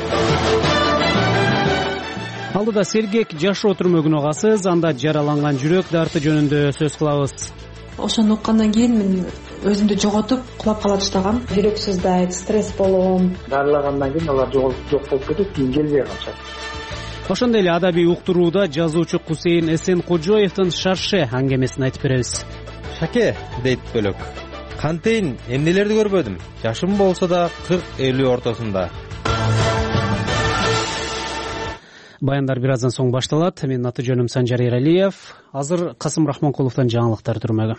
Алдыда сергек жашоо түрмөгүнө касыз, анда жараланган жүрөк дарты жөнүндө сөз кылабыз. Ошону уккандан кийин мен өзүмдү жоготуп, кулап кала баштагам. Жүрөк сыздайт, стресс болом. Дарылагандан кийин алар жок болуп кетип, кийин келбей калчу. Ошондой эле адабий уктурууда жазуучу Кусейин Эсенкожоевдун Шарше аңгемесин айтып беребиз. Шаке, дейт бөлөк. Кантейин эмнелерди көрбөдүм. Жашым болсо да 40-50 ортосунда. Баяндар бир аздан соң башталат. Менин аты жөнүм Санжар Эралиев. Азыр Касым Рахманкуловдон жаңылыктар түрмөгү.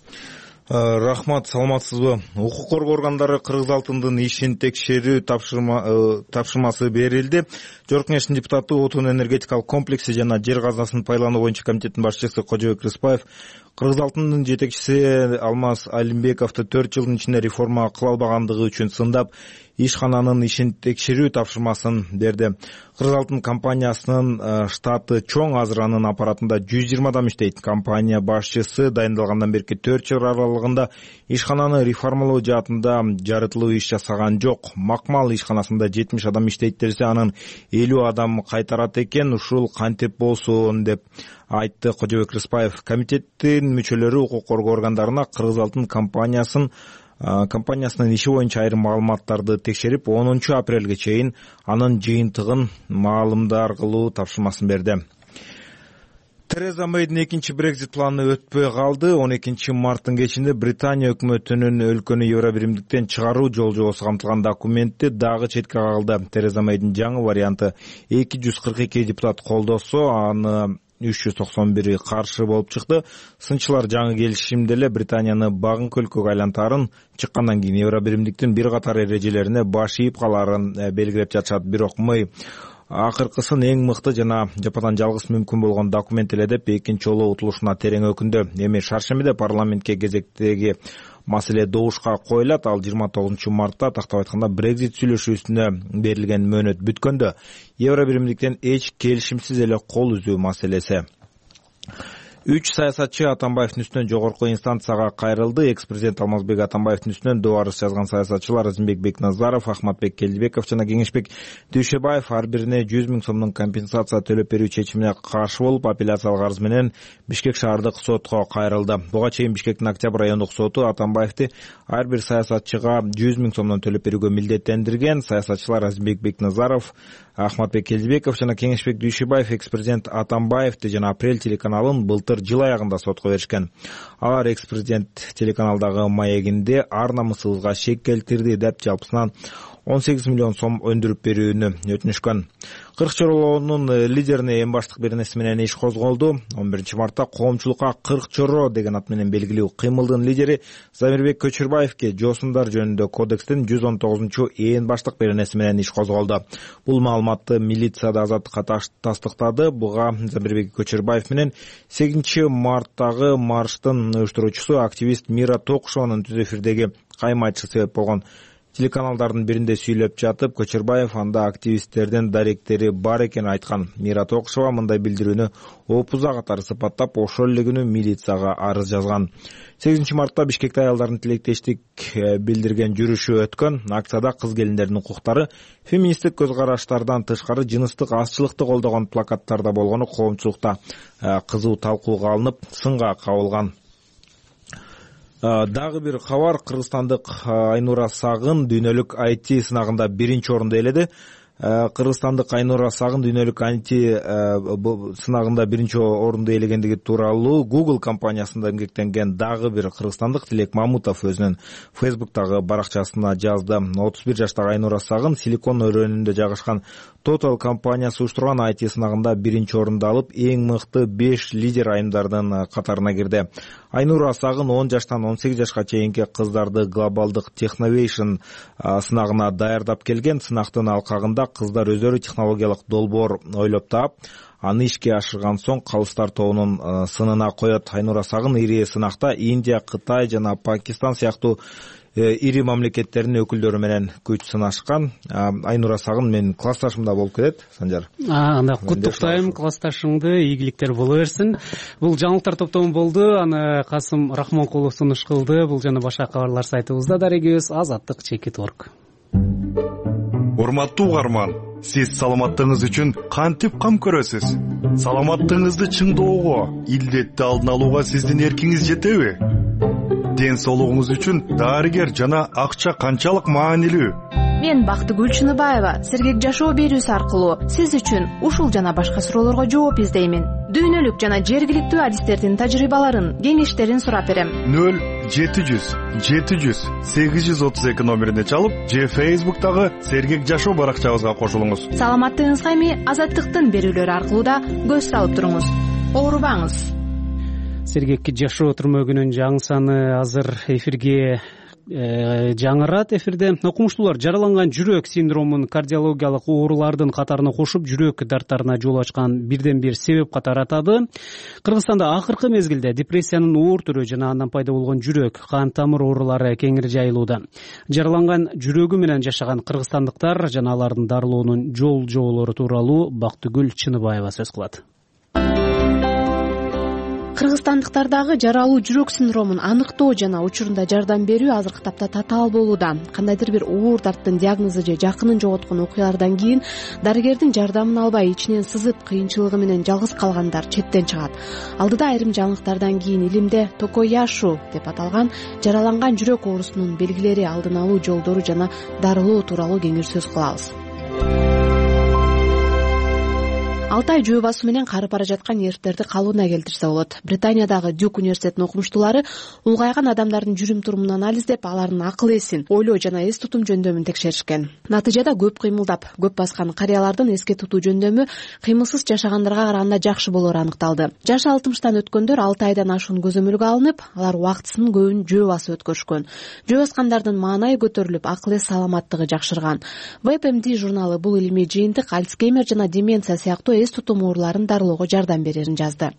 Рахмат, саламатсызбы? Укук коргоо органдары Кыргыз алтындын ишин текшерүү тапшырмасы берилди. Жогорку Кеңештин депутаты отун энергетикалык комплекси жана жер казынасын пайдалануу боюнча комитеттин башчысы Кожобек Рыспаев Кыргыз алтындын жетекчиси Алмаз Алимбековду 4 жылдын ичинде реформа кыла албагандыгы үчүн сындап, ишкананын ишин текшерүү тапшырмасын берди. Кыргыз алтын компаниясынын штаты чоң, азыр анын аппаратында 120 адам иштейт. Компания башчысы дайындалгандан берки 4 жыл аралыгында ишкананы реформалоо жаатында жарытылуу иш жасаган жок. Макмал ишканасында 70 адам иштейт десе, анын 50 адам кайтарат экен. Ушул кантип болсун деп айтты Кожобек Рыспаев. Комитеттин мүчөлөрү укук коргоо органдарына Кыргыз алтын компаниясынын иши боюнча айрым маалыматтарды текшерип, 10 апрелге чейин анын жыйынтыгын маалымдар кылуу тапшырмасын берди. Тереза Мэйдин экинчи Брекзит планы өтпөй калды. 12 марттын кечинде Британия өкмөтүнүн өлкөнү Евробиримдиктен чыгаруу жол жобосу камтылган документти дагы четке кагылды. Тереза Мэйдин жаңы варианты 242 депутат колдосо, аны 391 каршы болуп чыкты. Сынчылар жаңы келишимде эле Британияны багынкы өлкөгө айлантарын, чыккандан кийин Евробиримдиктин бир катар эрежелерине баш ийип каларын белгилеп жатышат. Бирок Мэй акыркысын эң мыкты жана жападан жалгыз мүмкүн болгон документ эле деп экинчи жолу утулушуна терең өкүндү. Эми шаршембиде парламентке кезектеги маселе добушка коюлат. Ал 29 мартта, тактап айтканда, Брекзит сүйлөшүүсүнө берилген мөөнөт бүткөндө Евробиримдиктен эч келишимсиз эле кол үзүү маселеси. 3 саясатчы Атамбаевдин үстүнөн жогорку инстанцияга кайрылды. Экс-президент Алмазбек Атамбаевдин үстүнөн доо арыз жазган саясатчылар Азимбек Бекназаров, Ахматбек Келдибеков жана Кеңешбек Дүйшөбаев ар бирине 100 000 сомдун компенсация төлөп берүү чечимине каршы болуп, апелляциялык арыз менен Бишкек шаардык сотко кайрылды. Буга чейин Бишкектин Октябрь райондук соту Атамбаевди ар бир саясатчыга 100 000 сомдон төлөп берүүгө милдеттендирген. Саясатчылар Азимбек Бекназаров, Ахматбек Келдибеков жана Кеңешбек Дүйшөбаев экс-президент Атамбаевди жана Апрель телеканалын былтыр жыл аягында сотко беришкен. Алар экс-президент телеканалдагы маегинде ар намысыбызга шек келтирди деп жалпысынан 18 миллион сом өндүрүп берүүнү өтүнүшкөн. Кырк чоролоонун лидерине эң баштык бир нерсе менен иш козголду. 11 мартта коомчулукка Кырк чоро деген ат менен белгилүү кыймылдын лидери Замирбек Көчүрбаевке жоосундар жөнүндө кодекстин 119 баштык бир нерсе менен иш козголду. Бул маалыматты милицияда Азаттыкка тастыктады. Буга Замирбек Көчүрбаев менен 8 марттагы марштын уюштуруучусу активист Мира Токушованын түз эфирдеги кайым айтышы себеп болгон. Телеканалдардын биринде сүйлөп жатып, Көчүрбаев анда активисттердин даректери бар экенин айткан. Мира Токушова мындай билдирүүнү опуза катары сыпаттап, ошол эле күнү милицияга арыз жазган. 8 мартта Бишкекте аялдардын тилектештик билдирген жүрүшү өткөн. Акцияда кыз келиндердин укуктары, феминисттик көз караштардан тышкары жыныстык азчылыкты колдогон плакаттар да болгону коомчулукта кызуу талкууга алынып, сынга кабылган. Дагы бир кабар, кыргызстандык Айнура Сагын дүйнөлүк IT сынагында 1-орунду ээледи. кыргызстандык Айнура Сагын дүйнөлүк анти сынагында биринчи орунду ээлегендиги тууралуу Google компаниясында эмгектенген дагы бир кыргызстандык Тилек Мамутов өзүнүн Facebook'тагы баракчасына жазды. 31 жаштагы Айнура Сагын Силикон өрөөнүндө жайгашкан Total компаниясы уюштурган IT сынагында биринчи орунду алып, эң мыкты 5 лидер айымдардын катарына кирди. Айнура Сагын 10 жаштан 18 жашка чейинки кыздарды глобалдык Technovation сынагына даярдап келген. Сынактын алкагында кыздар өздөрү технологиялык долбоор ойлоп таап, аны ишке ашырган соң калыстар тобунун сынына коет. Айнура Сагын ири сынакта Индия, Кытай жана Пакистан сыяктуу ири мамлекеттердин өкүлдөрү менен күч сынашкан. Айнура Сагын менин классташым да болуп кетет, Санжар. Анда куттуктайм, классташыңды, ийгиликтер боло берсин. Бул жаңылыктар топтому болду. Аны Касым Рахмонкулов сунуш кылды. Бул жана башка кабарлар сайтыбызда дарегибиз Азаттык.org. Урматтуу угарман, сиз саламаттыгыңыз үчүн кантип кам көрөсүз? Саламаттыгыңызды чыңдоого, илдетти алдын алууга сиздин эркиңиз жетеби? Ден соолугуңуз үчүн дарыгер жана акча канчалык маанилүү? Мен Бактыгүл Чыныбаева сергек жашоо берүүсү аркылуу сиз үчүн ушул жана башка суроолорго жооп издеймин. Дүйнөлүк жана жергиликтүү адистердин тажрыйбаларын, кеңештерин сурап берем. 0-700-832 номерине чалып, же Facebook'тагы сергек жашоо баракчабызга кошулуңуз. Саламаттыгыңызга эми Азаттыктын берүүлөрү аркылуу да көз салып туруңуз. Оорубаңыз. Сергек жашоо түрмөгүнүн жаңы саны азыр эфирге жаңырат. Эфирде окумуштуулар жараланган жүрөк синдромун кардиологиялык оорулардын катарына кошуп, жүрөк дарттарына жол ачкан бирден бир себеп катары атады. Кыргызстанда акыркы мезгилде депрессиянын оор түрү жана андан пайда болгон жүрөк, кан тамыр оорулары кеңири жайылууда. Жараланган жүрөгү менен жашаган кыргызстандыктар жана алардын дарылоонун жол жоболору тууралуу Бактыгүл Чыныбаева сөз кылат. Кыргызстандыктардагы жаралуу жүрөк синдромун аныктоо жана учурунда жардам берүү азыркы тапта татаал болууда. Кандайдыр бир оор дарттын диагнозу же жакынын жоготкон окуялардан кийин дарыгердин жардамын албай ичинен сызып, кыйынчылыгы менен жалгыз калгандар четтен чыгат. Алдыда айрым жаңылыктардан кийин илимде Токояшу деп аталган жараланган жүрөк оорусунун белгилери, алдын алуу жолдору жана дарылоо тууралуу кеңир сөз кылабыз. 6 ай жөө басуу менен карып бара жаткан нервтерди калыбына келтирсе болот. Британиядагы Дюк университетинин окумуштуулары улгайган адамдардын жүрүм-турумун анализдеп, алардын акыл эсин, ойлоо жана эс тутум жөндөмүн текшеришкен. Натыйжада көп кыймылдап, көп баскан карыялардын эске тутуу жөндөмү кыймылсыз жашагандарга караганда жакшы болору аныкталды. Жашы 60тан өткөндөр 6 айдан ашуун көзөмөлгө алынып, алар убактысынын көбүн жөө басып өткөрүшкөн. Жөө баскандардын маанайы көтөрүлүп, акыл эс саламаттыгы жакшырган. WebMD журналы бул илимий жыйынтык Альцгеймер жана деменция сыяктуу эс тутум ооруларын дарылоого жардам берерин жазды.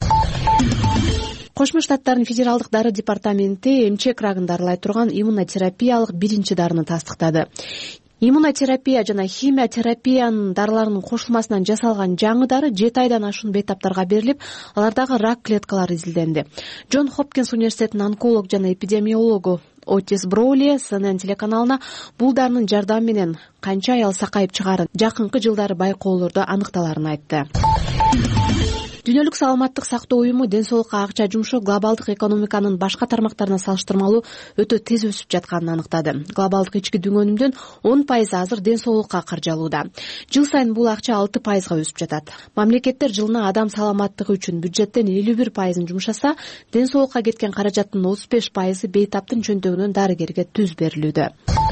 Кошмо Штаттардын федералдык дары департаменти эмчек рагын дарылай турган иммунотерапиялык биринчи дарыны тастыктады. Иммунотерапия жана химиотерапиянын дарыларынын кошулмасынан жасалган жаңы дары 7 айдан ашуун бейтаптарга берилип, алардагы рак клеткалары изилденди. Джон Хопкинс университетинин онколог жана эпидемиологу Отис Броули CNN телеканалына бул дарынын жардамы менен канча аял сакайып чыгарын, жакынкы жылдары байкоолордо аныкталарын айтты. Дүйнөлүк саламаттык сактоо уюму ден соолукка акча жумшоо глобалдык экономиканын башка тармактарына салыштырмалуу өтө тез өсүп жатканын аныктады. Глобалдык ички дүнгөнүмдүн 10% азыр ден соолукка каржалууда. Жыл сайын бул акча 6%га өсүп жатат. Мамлекеттер жылына адам саламаттыгы үчүн бюджеттен 51%ын жумшаса, ден соолукка кеткен каражаттын 35%ы бейтаптын чөнтөгүнөн дарыгерге түз берилүүдө.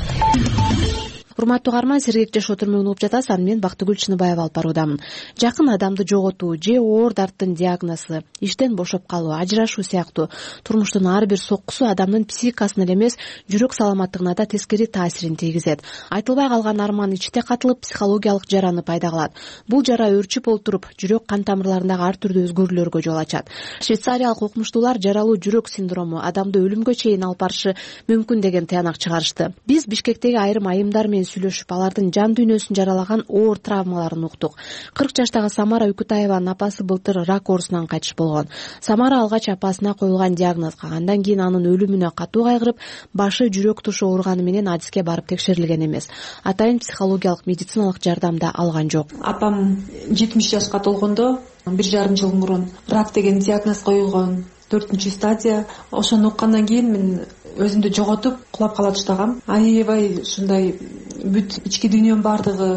Урматтуу угарман, сергек жашоо түрмөгүн угуп жатасыз. Мен Бактыгүл Чыныбаева алып баруудамын. Жакын адамды жоготуу же оор дарттын диагнозу, иштен бошоп калуу, ажырашуу сыяктуу турмуштун ар бир соккусу адамдын психикасына эле эмес, жүрөк саламаттыгына да тескери таасирин тийгизет. Айтылбай калган арман ичте катылып, психологиялык жараны пайда кылат. Бул жара өрчүп олтуруп, жүрөк кан тамырларындагы ар түрдүү өзгөрүүлөргө жол ачат. Швейцариялык окумуштуулар жаралуу жүрөк синдрому адамды өлүмгө чейин алып барышы мүмкүн деген тыянак чыгарышты. Биз Бишкектеги айрым айымдар менен сүйлөшүп, алардын жан дүйнөсүн жаралаган оор травмаларын уктук. 40 жаштагы Самара Үкүтаеванын апасы былтыр рак оорусунан кайтыш болгон. Самара алгач апасына коюлган диагнозго, андан кийин анын өлүмүнө катуу кайгырып, башы жүрөк тушу ооруганы менен адиске барып текшерилген эмес. Атайын психологиялык медициналык жардам да алган жок. Апам 70 жашка толгондо 1,5 жыл мурун рак деген диагноз коюлгон, 4-стадия. Ошону уккандан кийин мен өзүмдү жоготуп, кулап кала баштагам. Аябай ушундай бүт ички дүйнөм бардыгы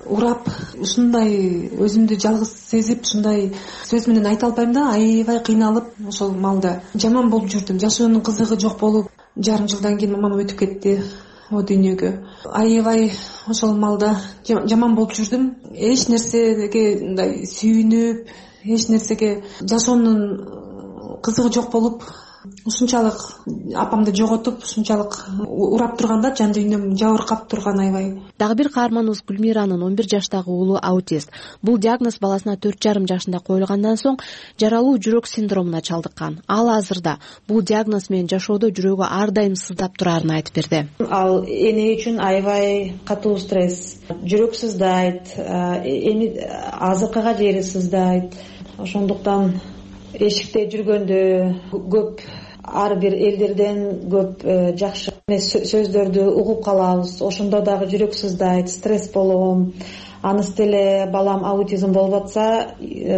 урап ушундай өзүмдү жалгыз сезип ушундай сөз менен айта албайм да, аябай кыйналып ошол маалда жаман болуп жүрдүм. Жашоонун кызыгы жок болуп, жарым жылдан кийин мамам өтүп кетти о дүйнөгө. Аябай ошол маалда жаман болуп жүрдүм. Эч нерсеге мындай сүйүнүп, эч нерсеге жашоонун кызыгы жок болуп, ушунчалык апамды жоготуп, ушунчалык урап турганда жан дүйнөм жабыркап турган аябай. Дагы бир каарманыбыз Гүлмиранын 11 жаштагы уулу аутист. Бул диагноз баласына 4,5 жашында коюлгандан соң жаралуу жүрөк синдромуна чалдыккан. Ал азырда бул диагноз менен жашоодо жүрөгү ар дайым сыздап турарын айтып берди. Ал эне үчүн аябай катуу стресс. Жүрөк сыздайт, эми азыркыга жери сыздайт. Ошондуктан эшикте жүргөндө көп ар бир элдерден көп жакшы сөздөрдү угуп калабыз. Ошондо дагы жүрөк сыздайт, стресс болом. Анысы деле балам аутизм болуп атса,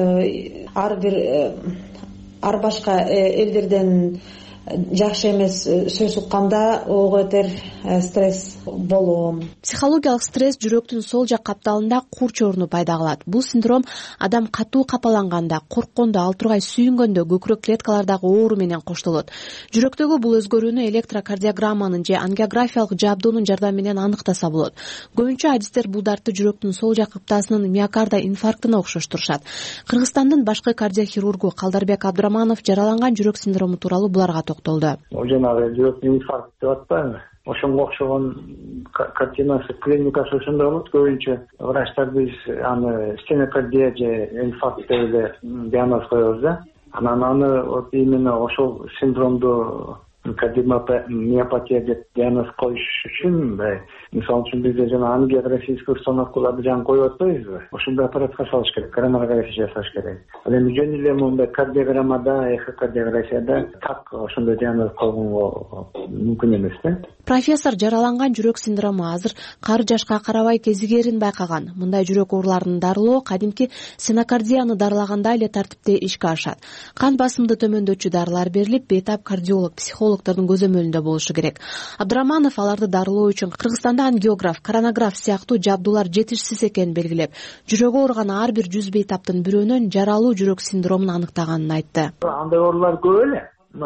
ар башка элдерден жакшы эмес сөз укканда ого бетер стресс болом. Психологиялык стресс жүрөктүн сол жак капталында курч орну пайда кылат. Бул синдром адам катуу капаланганда, корккондо, ал тургай сүйүнгөндө көкүрөк клеткалардагы оору менен коштолот. Жүрөктөгү бул өзгөрүүнү электрокардиограмманын же ангиографиялык жабдуунун жардамы менен аныктаса болот. Көбүнчө адистер бул дартты жүрөктүн сол жак каптасынын миокарда инфарктына окшоштурушат. Кыргызстандын башкы кардиохирургу Калдарбек Абдыраманов жараланган жүрөк синдрому тууралуу буларга токтолду. Жанагы жүрөктүн инфаркты деп атпайбы? Ошонго окшогон картинасы, клиникасы ошондой болот. Көбүнчө врачтар биз аны стенокардия же инфаркт деп эле диагноз коебуз да. Анан аны вот именно ошол синдромду кардиомиопатия деп диагноз коюш үчүн мисалы үчүн бизде жана ангиографический установкаларды жаңы коюп атпайбызбы? Ошондой аппаратка салыш керек, коронарография жасаш керек. Ал эми жөн эле мондай кардиограммада, эхокардиографияда так ошондой диагноз койгонго мүмкүн эмес да. Профессор жараланган жүрөк синдрому азыр кары жашка карабай кезигерин байкаган. Мындай жүрөк ооруларын дарылоо кадимки стенокардияны дарылагандай эле тартипте ишке ашат. Кан басымды төмөндөтчү дарылар берилип, бейтап кардиолог, психологдордун көзөмөлүндө болушу керек. Абдыраманов аларды дарылоо үчүн Кыргызстанда ангиограф, коронограф сыяктуу жабдуулар жетишсиз экенин белгилеп, жүрөгү ооруган ар бир 100 бейтаптын бирөөнөн жаралуу жүрөк синдромун аныктаганын айтты. Андай оорулар көп эле.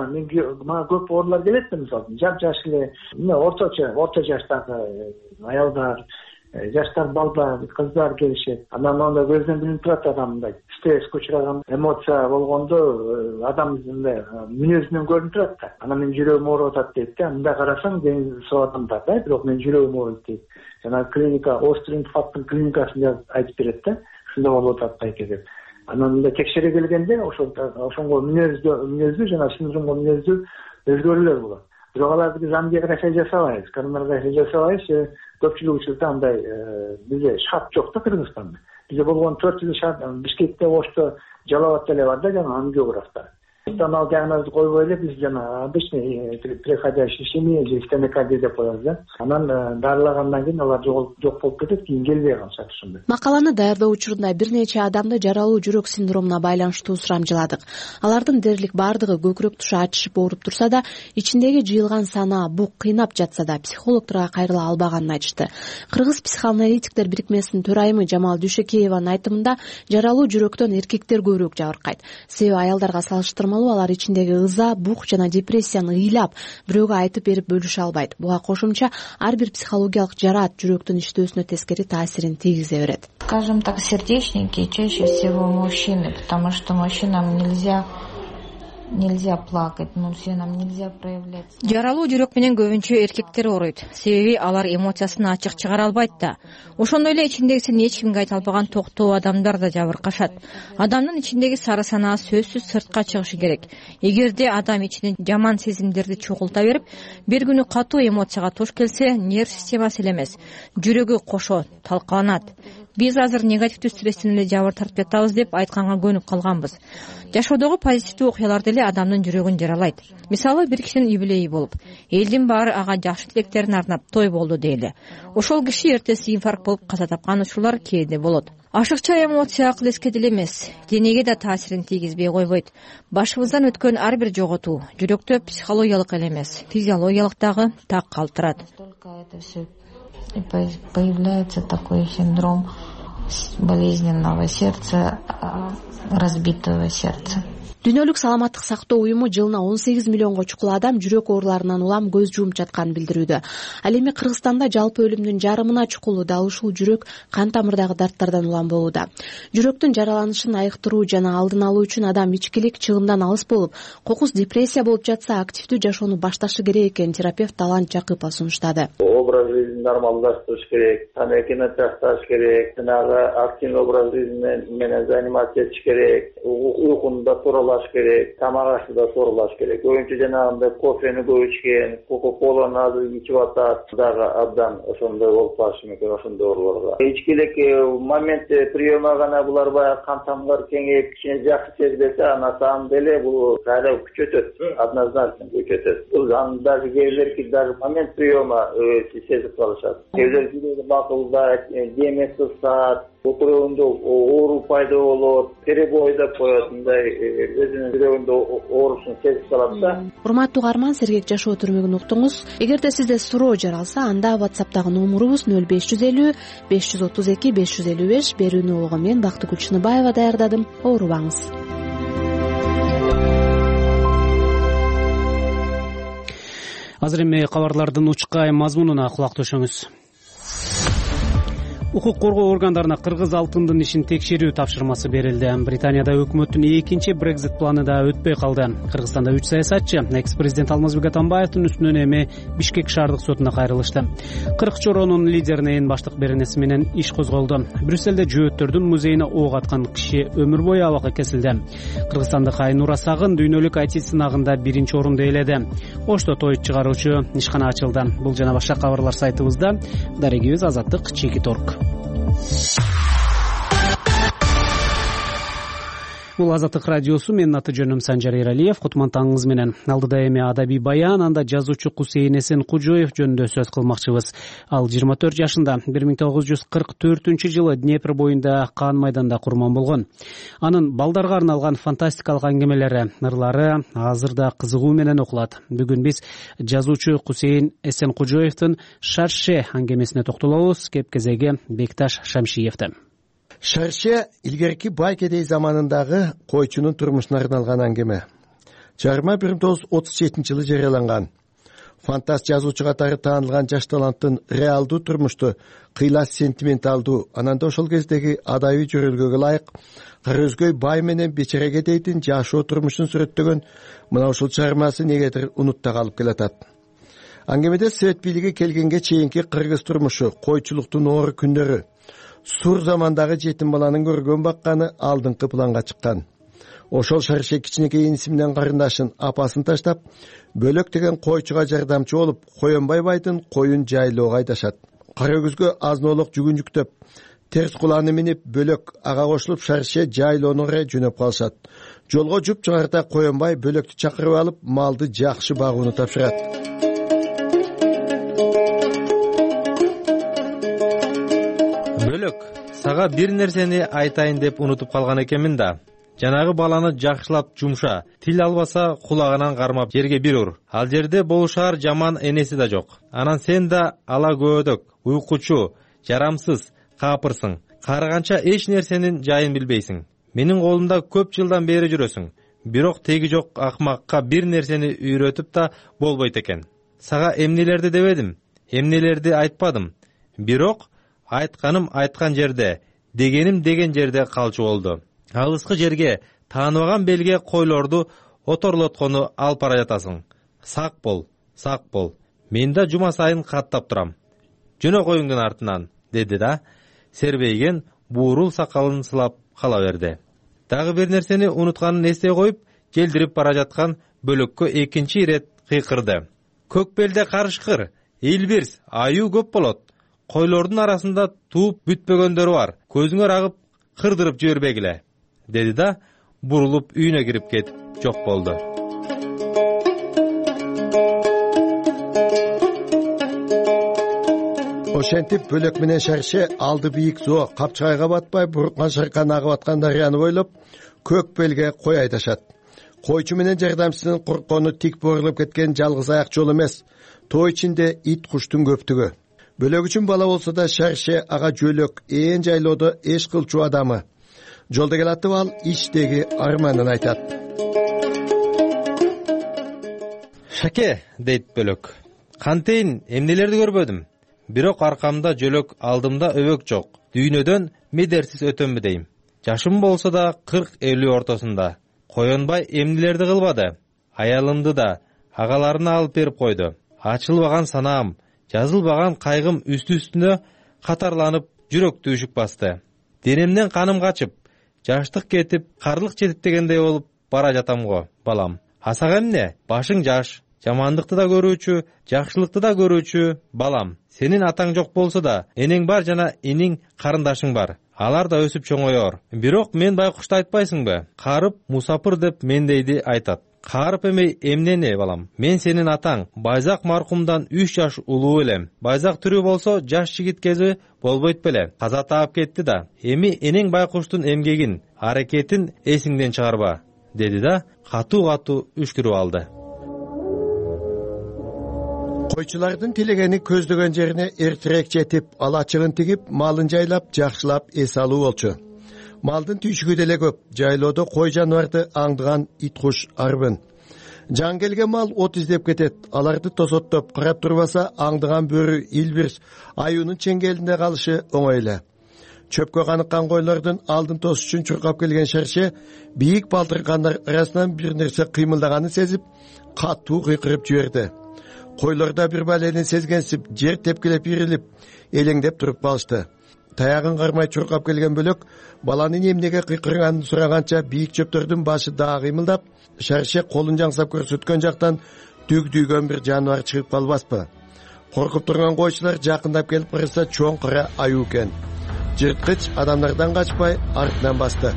Мага көп оорулар келет да, мисалы жаш эле, орто жаштагы аялдар, жаштар балдар, кыздар келишет. Анан анда көздөн билинип турат адам мындай стресске учураган, эмоция болгондо адам мындай мүнөзүнөн көрүнүп турат да. Анан мен жүрөгүм ооруп атат дейт да. Мындай карасаң ден соо адам бар да, бирок мен жүрөгүм ооруйт дейт. Жана клиника, острый инфаркттын клиникасын айтып берет да. Ушундай болуп атат байке деп. Анан мындай текшере келгенде ошонго мүнөздүү жана синдромго мүнөздүү өзгөрүүлөр болот. Бирок аларды биз ангиография жасабайбыз, коронарография жасабайбыз. Көпчүлүк учурда андай бизде шарт жок да Кыргызстанда. Бизде болгон 4 шарт Бишкекте, Ошто, Жалал Абадта эле бар да жана ангиографтар. Ал диагнозду койбой эле биз жана обычный приходящий ишемия же стенокардия деп коебуз да. Анан дарылагандан кийин алар жок болуп кетет, кийин келбей калышат ошондой. Макаланы даярдоо учурунда бир нече адамды жаралуу жүрөк синдромуна байланыштуу сурамжыладык. Алардын дээрлик бардыгы көкүрөк тушу ачышып ооруп турса да, ичиндеги жыйылган сана, бук кыйнап жатса да, психологдорго кайрыла албаганын айтышты. Кыргыз психоаналитиктер бирикмесинин төрайымы Жамал Дүйшөкееванын айтымында жаралуу жүрөктөн эркектер көбүрөөк жабыркайт. Себеби аялдарга салыштырмалуу алар ичиндеги ыза, бук жана депрессияны ыйлап, бирөөгө айтып берип бөлүшө албайт. Буга кошумча ар бир психологиялык жараат жүрөктүн иштөөсүнө тескери таасирин тийгизе берет. Скажем так, сердечники чаще всего мужчины, потому что мужчинам нельзя плакать, мужчинам нельзя проявлять. Жаралуу жүрөк менен көбүнчө эркектер ооруйт. Себеби алар эмоциясын ачык чыгара албайт да. Ошондой эле ичиндегисин эч кимге айта албаган токтоо адамдар да жабыркашат. Адамдын ичиндеги сары санаа сөзсүз сыртка чыгышы керек. Эгерде адам ичинен жаман сезимдерди чогулта берип, бир күнү катуу эмоцияга туш келсе, нерв системасы эле эмес, жүрөгү кошо талкаланат. Биз азыр негативдүү стресстен эле жабыр тартып жатабыз деп айтканга көнүп калганбыз. Жашоодогу позитивдүү окуялар деле адамдын жүрөгүн жаралайт. Мисалы, бир кишинин юбилейи болуп, элдин баары ага жакшы тилектерин арнап той болду дейли. Ошол киши эртеси инфаркт болуп каза тапкан учурлар кээде болот. Ашыкча эмоция акыл эске деле эмес, денеге да таасирин тийгизбей койбойт. Башыбыздан өткөн ар бир жоготуу жүрөктө психологиялык эле эмес, физиологиялык дагы так калтырат. Появляется такой синдром болезненного сердца, разбитого сердца. Дүйнөлүк саламаттык сактоо уюму жылына 18 миллионго чукул адам жүрөк ооруларынан улам көз жумуп жатканын билдирүүдө. Ал эми Кыргызстанда жалпы өлүмдүн жарымына чукулу дал ушул жүрөк кан тамырдагы дарттардан улам болууда. Жүрөктүн жараланышын айыктыруу жана алдын алуу үчүн адам ичкилик, чыгымдан алыс болуп, кокус депрессия болуп жатса, активдүү жашоону башташы керек экенин терапевт Талант Жакыпова сунуштады. Образ жизни нормалдаштырыш керек, тамекини ташташ керек, активный образ жизни менен заниматься этиш керек, уйкунда тууралаш керек, тамак ашууда тууралаш керек. Көбүнчө жанагындай кофени көп ичкен, кока-коланы азыр ичип атат, дагы абдан ошондой болуп калышы мүмкүн ошондой ооруларга. Ичкилик моментте приема гана булар баягы кан тамырлар кеңейип, кичине жакшы сезбесе, анан самом деле бул кайра күчөтөт, однозначно күчөтөт. Бул даже кээбилерки даже момент приема сезип калышат. Кээбилер жүрөгү бакылдайт, деме кысат, өкүрөгүндө оору пайда болот, перебой деп коет, мындай өзүнүн жүрөгүндө оорусун сезип калат да. Урматтуу угарман, сергек жашоо түрмөгүн уктуңуз. Эгерде сизде суроо жаралса, анда WhatsApp'тагы номурубуз 0550 532 555. Берүүнү улугу мен Бактыгүл Чыныбаева даярдадым. Оорубаңыз. Азыр эми кабарлардын учкай мазмунуна кулак төшөңүз. Укук коргоо органдарына кыргыз алтындын ишин текшерүү тапшырмасы берилди. Британияда өкмөттүн экинчи Brexit планы да өтпөй калды. Кыргызстанда 3 саясатчы экс-президент Алмазбек Атамбаевдин үстүнөн эми Бишкек шаардык сотуна кайрылышты. 40 чоронун лидерине эн баштык беренеси менен иш козголду. Брюсселде жөөттөрдүн музейине ок аткан киши өмүр бою абакка кесилди. Кыргызстандык Айнура Сагын дүйнөлүк IT сынагында 1-орунду ээледи. Ошто той чыгаруучу ишкана ачылды. Бул жана башка кабарлар сайтыбызда. Дарегибиз Азаттык Чекит.org. Бул Азаттык радиосу, менин аты жөнүм Санжар Эралиев. Кутман таңыңыз менен. Алдыда эми адабий баян, анда жазуучу Кусейин Эсен Кужоев жөнүндө сөз кылмакчыбыз. Ал 24 жашында 1944-жылы Днепр боюнда Каан майданда курман болгон. Анын балдарга арналган фантастикалык аңгемелери, ырлары азыр да кызыгуу менен окулат. Бүгүн биз жазуучу Кусейин Эсен Кужоевдин Шарше аңгемесине токтолобуз. Кеп кезеги Бекташ Шамшиевди. Шарше илгерки бай кедей заманындагы койчунун турмушуна арналган аңгеме. Чыгарма 1937-жылы жарыяланган. Фантаст жазуучу катары таанылган жаш таланттын реалдуу турмушту кыйлас сентименталдуу, ананда ошол кездеги адабий жөрөлгөгө ылайык кара өзгөй бай менен бечара кедейдин жашоо турмушун сүрөттөгөн мына ушул чыгармасы негедир унутта калып келатат. Аңгемеде совет бийлиги келгенге чейинки кыргыз турмушу, койчулуктун оор күндөрү, сур замандагы жетим баланын көргөн бакканы алдыңкы планга чыккан. Ошол Шарше кичинекей иниси менен карындашын, апасын таштап, Бөлөк деген койчуга жардамчы болуп, Коенбай байдын коюн жайлоого айдашат. Кара өгүзгө азнолук жүгүн жүктөп, терс куланы минип, Бөлөк ага кошулуп Шарше жайлоону карай жөнөп калышат. Жолго жуп чыгарда Коенбай Бөлөктү чакырып алып, малды жакшы багууну тапшырат. Бөлөк, сага бир нерсени айтайын деп унутуп калган экенмин да. Жанагы баланы жакшылап жумша, тил албаса кулагынан кармап жерге бир ур. Ал жерде болушаар жаман энеси да жок. Анан сен да ала көбөдөк, уйкучу, жарамсыз, капырсың. Карыганча эч нерсенин жайын билбейсиң. Менин колумда көп жылдан бери жүрөсүң. Бирок теги жок акмакка бир нерсени үйрөтүп да болбойт экен. Сага эмнелерди дебедим, эмнелерди айтпадым. Бирок айтканым айткан жерде, дегеним деген жерде калчу болду. Алыскы жерге, тааныбаган белге койлорду оторлоткону алып бара жатасың. Сак бол, сак бол. Мен да жума сайын каттап турам. Жөнө коюңдун артынан, деди да, сербейген буурул сакалын сылап кала берди. Дагы бир нерсени унутканын эстей коюп, желдирип бара жаткан Бөлөккө экинчи ирет кыйкырды. Көк белде карышкыр, илбирс, аюу көп болот. Койлордун арасында тууп бүтпөгөндөр бар. Көзүңөр агып, кырдырып жибербегиле, деди да, бурулуп үйүнө кирип кетип жок болду. Ошентип Бөлөк менен Шарше алды бийик зоо, капчыгайга батпай буркан шыркан агып аткан дарыяны бойлоп көк белге кой айдашат. Койчу менен жардамчысынын куркону тик борулуп кеткен жалгыз аяк жол эмес, тоо ичинде ит куштун көптүгү. Бөлөк үчүн бала болсо да Шарше ага жөлөк ээн жайлоодо эш кылчу адамы. Жолдо келатып ал ичтеги арманын айтат. Шаке, дейт Бөлөк. Кантейин эмнелерди көрбөдүм. Бирок аркамда жөлөк, алдымда өбөк жок. Дүйнөдөн медерсиз өтөмбү дейм. Жашым болсо да 40-50 ортосунда. Коенбай эмнелерди кылбады. Аялымды да агаларына алып берип койду. Ачылбаган санаам, жазылбаган кайгым үстү-үстүнө катарланып, жүрөктү үшүк басты. Денемден каным качып, жаштык кетип, карлык жетип дегендей болуп бара жатам го, балам. Асак эмне? Башың жаш, жамандыкты да көрүүчү, жакшылыкты да көрүүчү балам. Сенин атаң жок болсо да, энең бар жана иниң, карындашың бар. Алар да өсүп чоңоёр. Бирок мен байкушту айтпайсыңбы? Карып, мусапыр деп мендейди айтат. Карып эмей эмнени, балам? Мен сенин атаң, Байзак маркумдан 3 жаш улуу элем. Байзак тирүү болсо жаш жигит кези болбойт беле. Каза таап кетти да. Эми энең байкуштун эмгегин, аракетин эсиңден чыгарба, деди да катуу үшкүрүп алды. Койчулардын тилегени көздөгөн жерине эртерээк жетип, ал ачыгын тигип, малын жайлап, жакшылап эс алуу болчу. Малдын түйшүгү деле көп. Жайлоодо кой жаныбарды аңдыган ит куш арбын. Жан келген мал от издеп кетет. Аларды тосоттоп, карап турбаса, аңдыган бөрү, илбирс, аюунун чеңгелинде калышы оңой эле. Чөпкө каныккан койлордун алдын тосуш үчүн чуркап келген Шарше бийик балтыргандар арасынан бир нерсе кыймылдаганын сезип, катуу кыйкырып жиберди. Койлорда бир балени сезгенсип, жер тепкилеп ирилип, элеңдеп туруп калышты. Таягын кармай чуркап келген Бөлөк баланын эмнеге кыйкырганын сураганча бийик чөптөрдүн башы дагы кыймылдап, Шарше колун жаңсап көрсөткөн жактан дүгдүйгөн бир жаныбар чыгып калбаспы. Коркуп турган койчулар жакындап келип караса чоң кара аюу экен. Жырткыч адамдардан качпай артынан басты.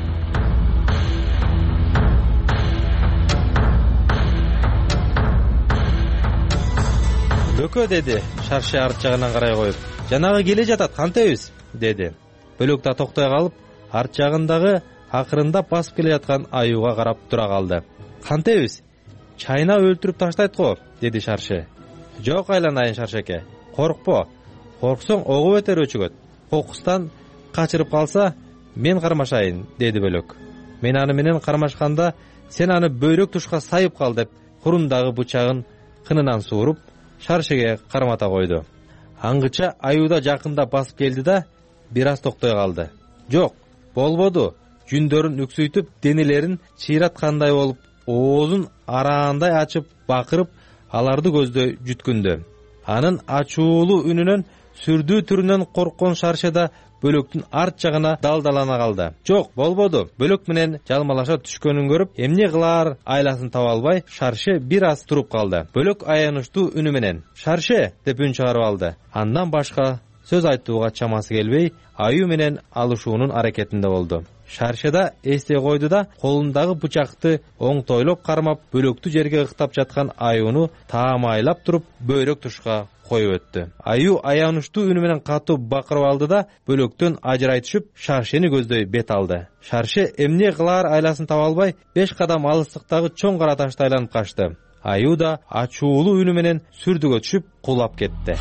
Бөкө, деди Шарше арт жагынан карай коюп. Жанагы келе жатат, кантебиз, деди. Бөлөк да токтой калып, арт жагындагы акырындап басып келе жаткан аюуга карап тура калды. Кантебиз? Чайна өлтүрүп таштайт го, деди Шарше. Жок, айланайын Шаршеке. Коркпо. Корксоң ого бетер өчүгөт. Кокустан качырып калса, мен кармашайын, деди Бөлөк. Мен аны менен кармашканда, сен аны бөйрөк тушка сайып кал деп, курундагы бычагын кынынан сууруп, Шаршеге кармата койду. Аңгыча аюуда жакында басып келди да, бир аз токтой калды. Жок, болбоду. Жүндөрүн үксүйтүп, денелерин чыйраткандай болуп, оозун араандай ачып, бакырып, аларды көздөй жүткүндү. Анын ачуулуу үнүнөн, сүрдүү түрүнөн корккон Шарше да Бөлөктүн арт жагына далдалана калды. Жок, болбоду. Бөлөк менен жалмалаша түшкөнүн көрүп, эмне кылаар айласын таба албай, Шарше бир аз туруп калды. Бөлөк аянычтуу үнү менен "Шарше" деп үн чыгарып алды. Андан башка сөз айтууга чамасы келбей, аюу менен алышуунун аракетинде болду. Шарше да эстей койду да, колундагы бычакты оңтойлоп кармап, Бөлөктү жерге ыктап жаткан аюуну таамайлап туруп, бөйрөк тушка коюп өттү. Аюу аянычтуу үнү менен катуу бакырып алды да, Бөлөктөн ажырай түшүп, Шаршени көздөй бет алды. Шарше эмне кылаар айласын таба албай, 5 кадам алыстыктагы чоң кара ташты айланып качты. Аюу да ачуулуу үнү менен сүрдүгө түшүп, кулап кетти.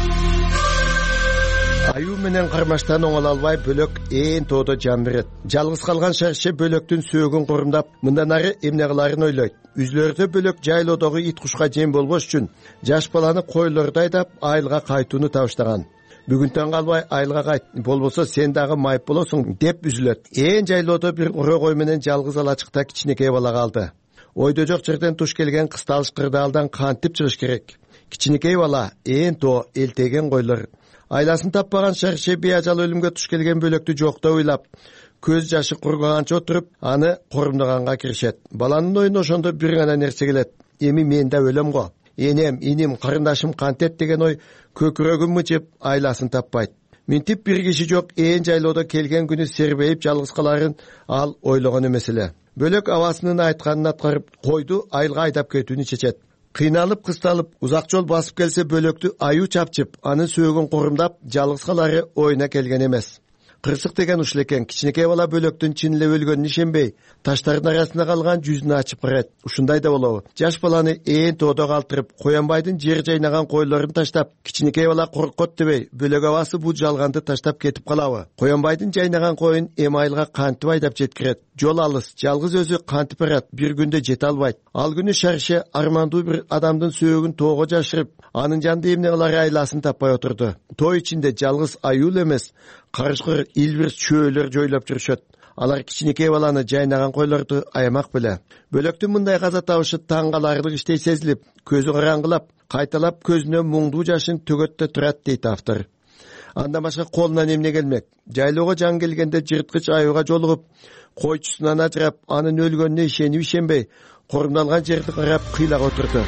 Аюу менен кармаштан оңоло албай Бөлөк ээн тоодо жан берет. Жалгыз калган Шарше Бөлөктүн сөөгүн курумдап, мындан ары эмне кылаарын ойлойт. Үзлөрдө Бөлөк жайлоодогу ит кушка жем болбош үчүн жаш баланы койлордо айдап айылга кайтууну табыштаган. Бүгүнтөн калбай айылга кайт, болбосо сен дагы майып болосуң деп үзүлөт. Ээн жайлоодо бир уроо кой менен жалгыз алачыкта кичинекей бала калды. Ойдо жок жерден туш келген кысталыш кырдаалдан кантип чыгыш керек? Кичинекей бала, ээн тоо, элтеген койлор. Айласын таппаган Шарше беажал өлүмгө туш келген Бөлөктү жоктоо уйлап, көз жашы кургаганча отуруп, аны корумдаганга киришет. Баланын оюна ошондо бир гана нерсе келет. Эми мен да өлөм го. Энем, иним, карындашым кантет деген ой көкүрөгүн мыжып, айласын таппайт. Минтип бир киши жок ээн жайлоодо келген күнү сербейип жалгыз каларын ал ойлогон эмес эле. Бөлөк абасынын айтканын аткарып, койду айылга айдап кетүүнү чечет. Кыйналып, кысталып, узак жол басып келсе Бөлөктү аюу чапчып, анын сөөгүн корумдап, жалгыз калары оюна келген эмес. кырсык деген ушул экен. Кичинекей бала бөлөктүн чын эле өлгөнүнө ишенбей, таштардын арасында калган жүзүнү ачып карайт. Ушундай да болобу? Жаш баланы тоодо калтырып, Коянбайдын жер жайнаган койлорун таштап, кичинекей бала коркот дебей, бөлөк абасы бул жалганды таштап кетип калабы? Коянбайдын жайнаган койун айылга кантип айдап жеткирет? Жол алыс, жалгыз өзү кантип барат? Бир күндө жете албайт. Ал күнү Шарше армандуу бир адамдын сөөгүн тоого жашырып, анын жанында эмне кылар айласын таппай отурду. Тоо ичинде жалгыз аюул эмес, карышкыр илбир чөөлөр жойлоп жүрүшөт. Алар кичинекей баланы жайнаган койлорду аямак беле. Бөлөктүн мындай каза табышы таң каларлык иштей сезилип, көзү караңгылап, кайталап көзүнө муңдуу жашын төгөттө турат дейт автор. Андан башка колунан эмне келмек? Жайлоого жан келгенде жырткыч аюуга жолугуп, койчусунан ажырап, анын өлгөнүнө ишенип ишенбей, корумдалган жерди карап кыйлак отурду.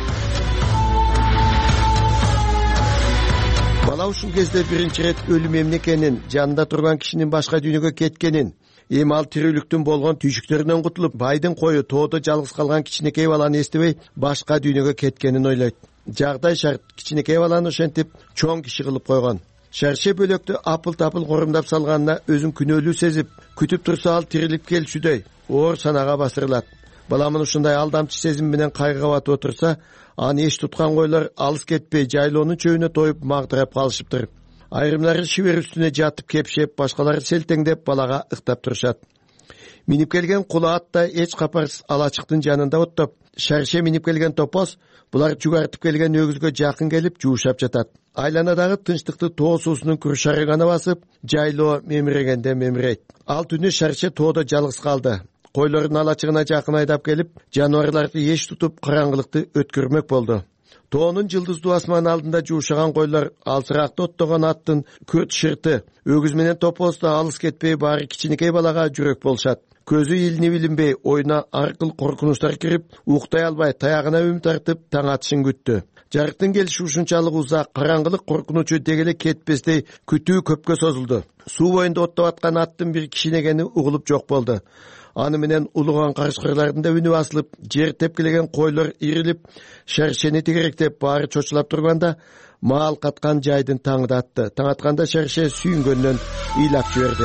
Бала ушул кезде биринчи ирет өлүм эмне экенин, жанында турган кишинин башка дүйнөгө кеткенин, эми ал тирүүлүктүн болгон түйшүктөрүнөн кутулуп, байдын кою тоодо жалгыз калган кичинекей баланы эстебей, башка дүйнөгө кеткенин ойлойт. Жагдай шарт кичинекей баланы ошентип чоң киши кылып койгон. Шарше бөлөктү апыл-тапыл корумдап салганына өзүн күнөөлүү сезип, күтүп турса ал тирилип келчүдөй оор санага басырылат. Баламын ушундай алдамчы сезим менен кайгыга батып отурса, аны эч туткан койлор алыс кетпей жайлоонун чөбүнө тоюп магдырап калышыптыр. Айрымдары шибер үстүнө жатып кепшеп, башкалары селтеңдеп балага ыктап турушат. Минип келген кула ат да эч капарсыз алачыктын жанында оттоп, Шарше минип келген топоз булар жугартып келген өгүзгө жакын келип жуушап жатат. Айланадагы тынчтыкты тоо суусунун күршары гана басып, жайлоо мемирегенде мемирейт. Ал түнү Шарше тоодо жалгыз калды. Койлордун алачыгына жакын айдап келип, жаныбарларды эч тутуп караңгылыкты өткөрмөк болду. Тоонун жылдыздуу асман алдында жуушаган койлор алсыракты оттогон аттын күрт шырты, өгүз менен топоз да алыс кетпей баары кичинекей балага жүрөк болушат. Көзү илинип илинбей, оюна аркыл коркунучтар кирип, уктай албай таягына үмүт артып таң атышын күттү. Жарыктын келиши ушунчалык узак, караңгылык коркунучу дегеле кетпестей күтүү көпкө созулду. Суу боюнда оттоп аткан аттын бир кичинегени угулуп жок болду. Аны менен улуган карышкырлардын да үнү басылып, жер тепкилеген койлор ирилип, Шаршени тегеректеп баары чочулап турганда, маал каткан жайдын таңы да атты. Таң атканда Шарше сүйүнгөндөн ыйлап жиберди.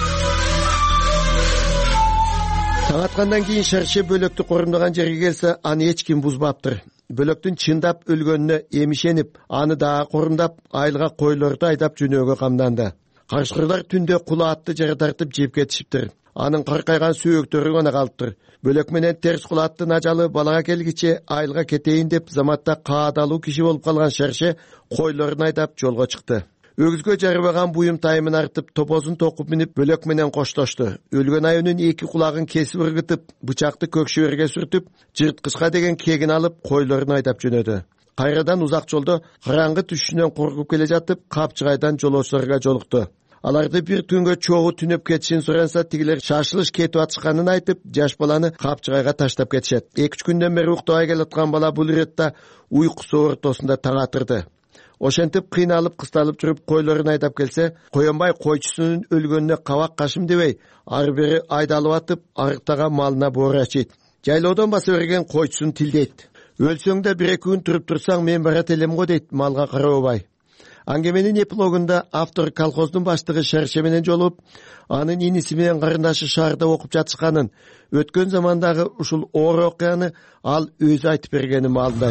Таң аткандан кийин Шарше бөлөктү корумдаган жерге келсе, аны эч ким бузбаптыр. Бөлөктүн чындап өлгөнүнө эмишенип, аны дагы корумдап, айылга койлорду айдап жөнөөгө камданды. Карышкырлар түндө кула атты жара тартып жеп кетишиптир. Анын каркайган сүйөктөрү гана калыптыр. Бөлөк менен терс кула аттын ажалы балага келгиче айылга кетейин деп заматта каадалуу киши болуп калган Шарше койлорун айдап жолго чыкты. Өгүзгө жарыбаган буюм тайымын артып, топозун токуп минип, бөлөк менен коштошту. Өлгөн аюунун эки кулагын кесип ыргытып, бычакты көк шөбөргө сүртүп, жырткычка деген кегин алып, койлорун айдап жөнөдү. Кайрадан узак жолдо караңгы түшүнөн коркуп келе жатып, Капчыгайдан жолоочуларга жолукту. Аларды бир түнгө чогуу түнөп кетишин суранса, тигилер шашылыш кетип атышканын айтып, жаш баланы Капчыгайга таштап кетишет. 2-3 күндөн бери уктабай келаткан бала бул иретте уйкусу ортосунда таң атырды. Ошентип кыйналып кысталып жүрүп койлорун айдап келсе, Коянбай койчусунун өлгөнүнө кабак кашым дебей, ары бери айдалып атып, арыктаган малына боор ачыйт. Жайлоодон баса берген койчусун тилдейт. Өлсөң да 1-2 күн туруп турсаң, мен барат элем го дейт малга карабай. Аңгеменин эпилогунда автор колхоздун баштыгы Шарше менен жолугуп, анын иниси менен карындашы шаарда окуп жатышканын, өткөн замандагы ушул оор окуяны ал өзү айтып бергенин маалымдайт.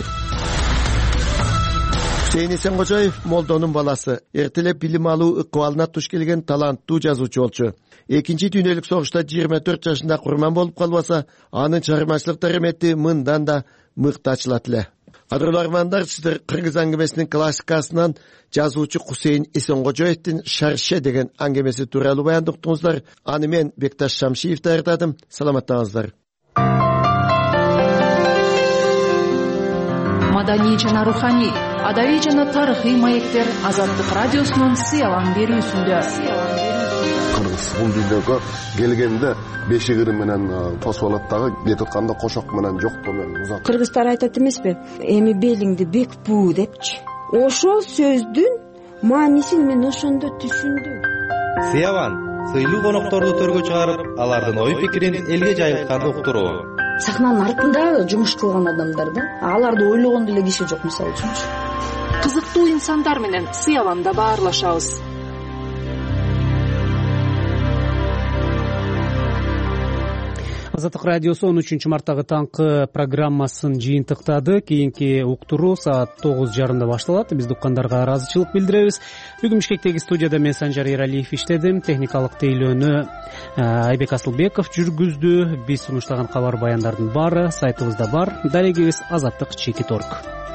Хусейин Эсенкожоев молдонун баласы, эртелеп билим алуу ыкыбалына туш келген таланттуу жазуучу болчу. Экинчи дүйнөлүк согушта 24 жашында курман болуп калбаса, анын чыгармачылык дарымети мындан да мыкты ачылат эле. Кадырлуу армандар, сиздер кыргыз аңгемесинин классикасынан жазуучу Хусейин Эсенкожоевдин Шарше деген аңгемеси тууралуу баянды уктуңуздар. Аны мен Бекташ Шамшиев даярдадым. Саламаттаңыздар. Маданий жана руханий, адабий жана тарыхый маектер Азаттык радиосунун сыялан берүүсүндө. Кыргыз бул дүйнөгө келгенде бешигири менен тосуп кетип атканда кошок менен жоктоо менен узат. Кыргыздар айтат эмеспи? Эми белиңди бек буу депчи. Ошол сөздүн маанисин мен ошондо түшүндүм. Сыялан сыйлуу конокторду төргө чыгарып, алардын ой пикирин элге жайылтканды уктуруу. Сахнанын артында жумуш кылган адамдар да, аларды ойлогон деле киши жок, мисалы үчүнчү. Кызыктуу инсандар менен сыяланда баарлашабыз. азаттык радиосу 13 марттагы таңкы программасын жыйынтыктады. Кийинки уктуруу саат 9:30 башталат. Биз уккандарга ыраазычылык билдиребиз. Бүгүн Бишкектеги студияда мен Санжар Эралиев иштедим. Техникалык тейлөөнү Айбек Асылбеков жүргүздү. Биз сунуштаган кабар баяндардын баары сайтыбызда бар. Дарегибиз азаттык.org.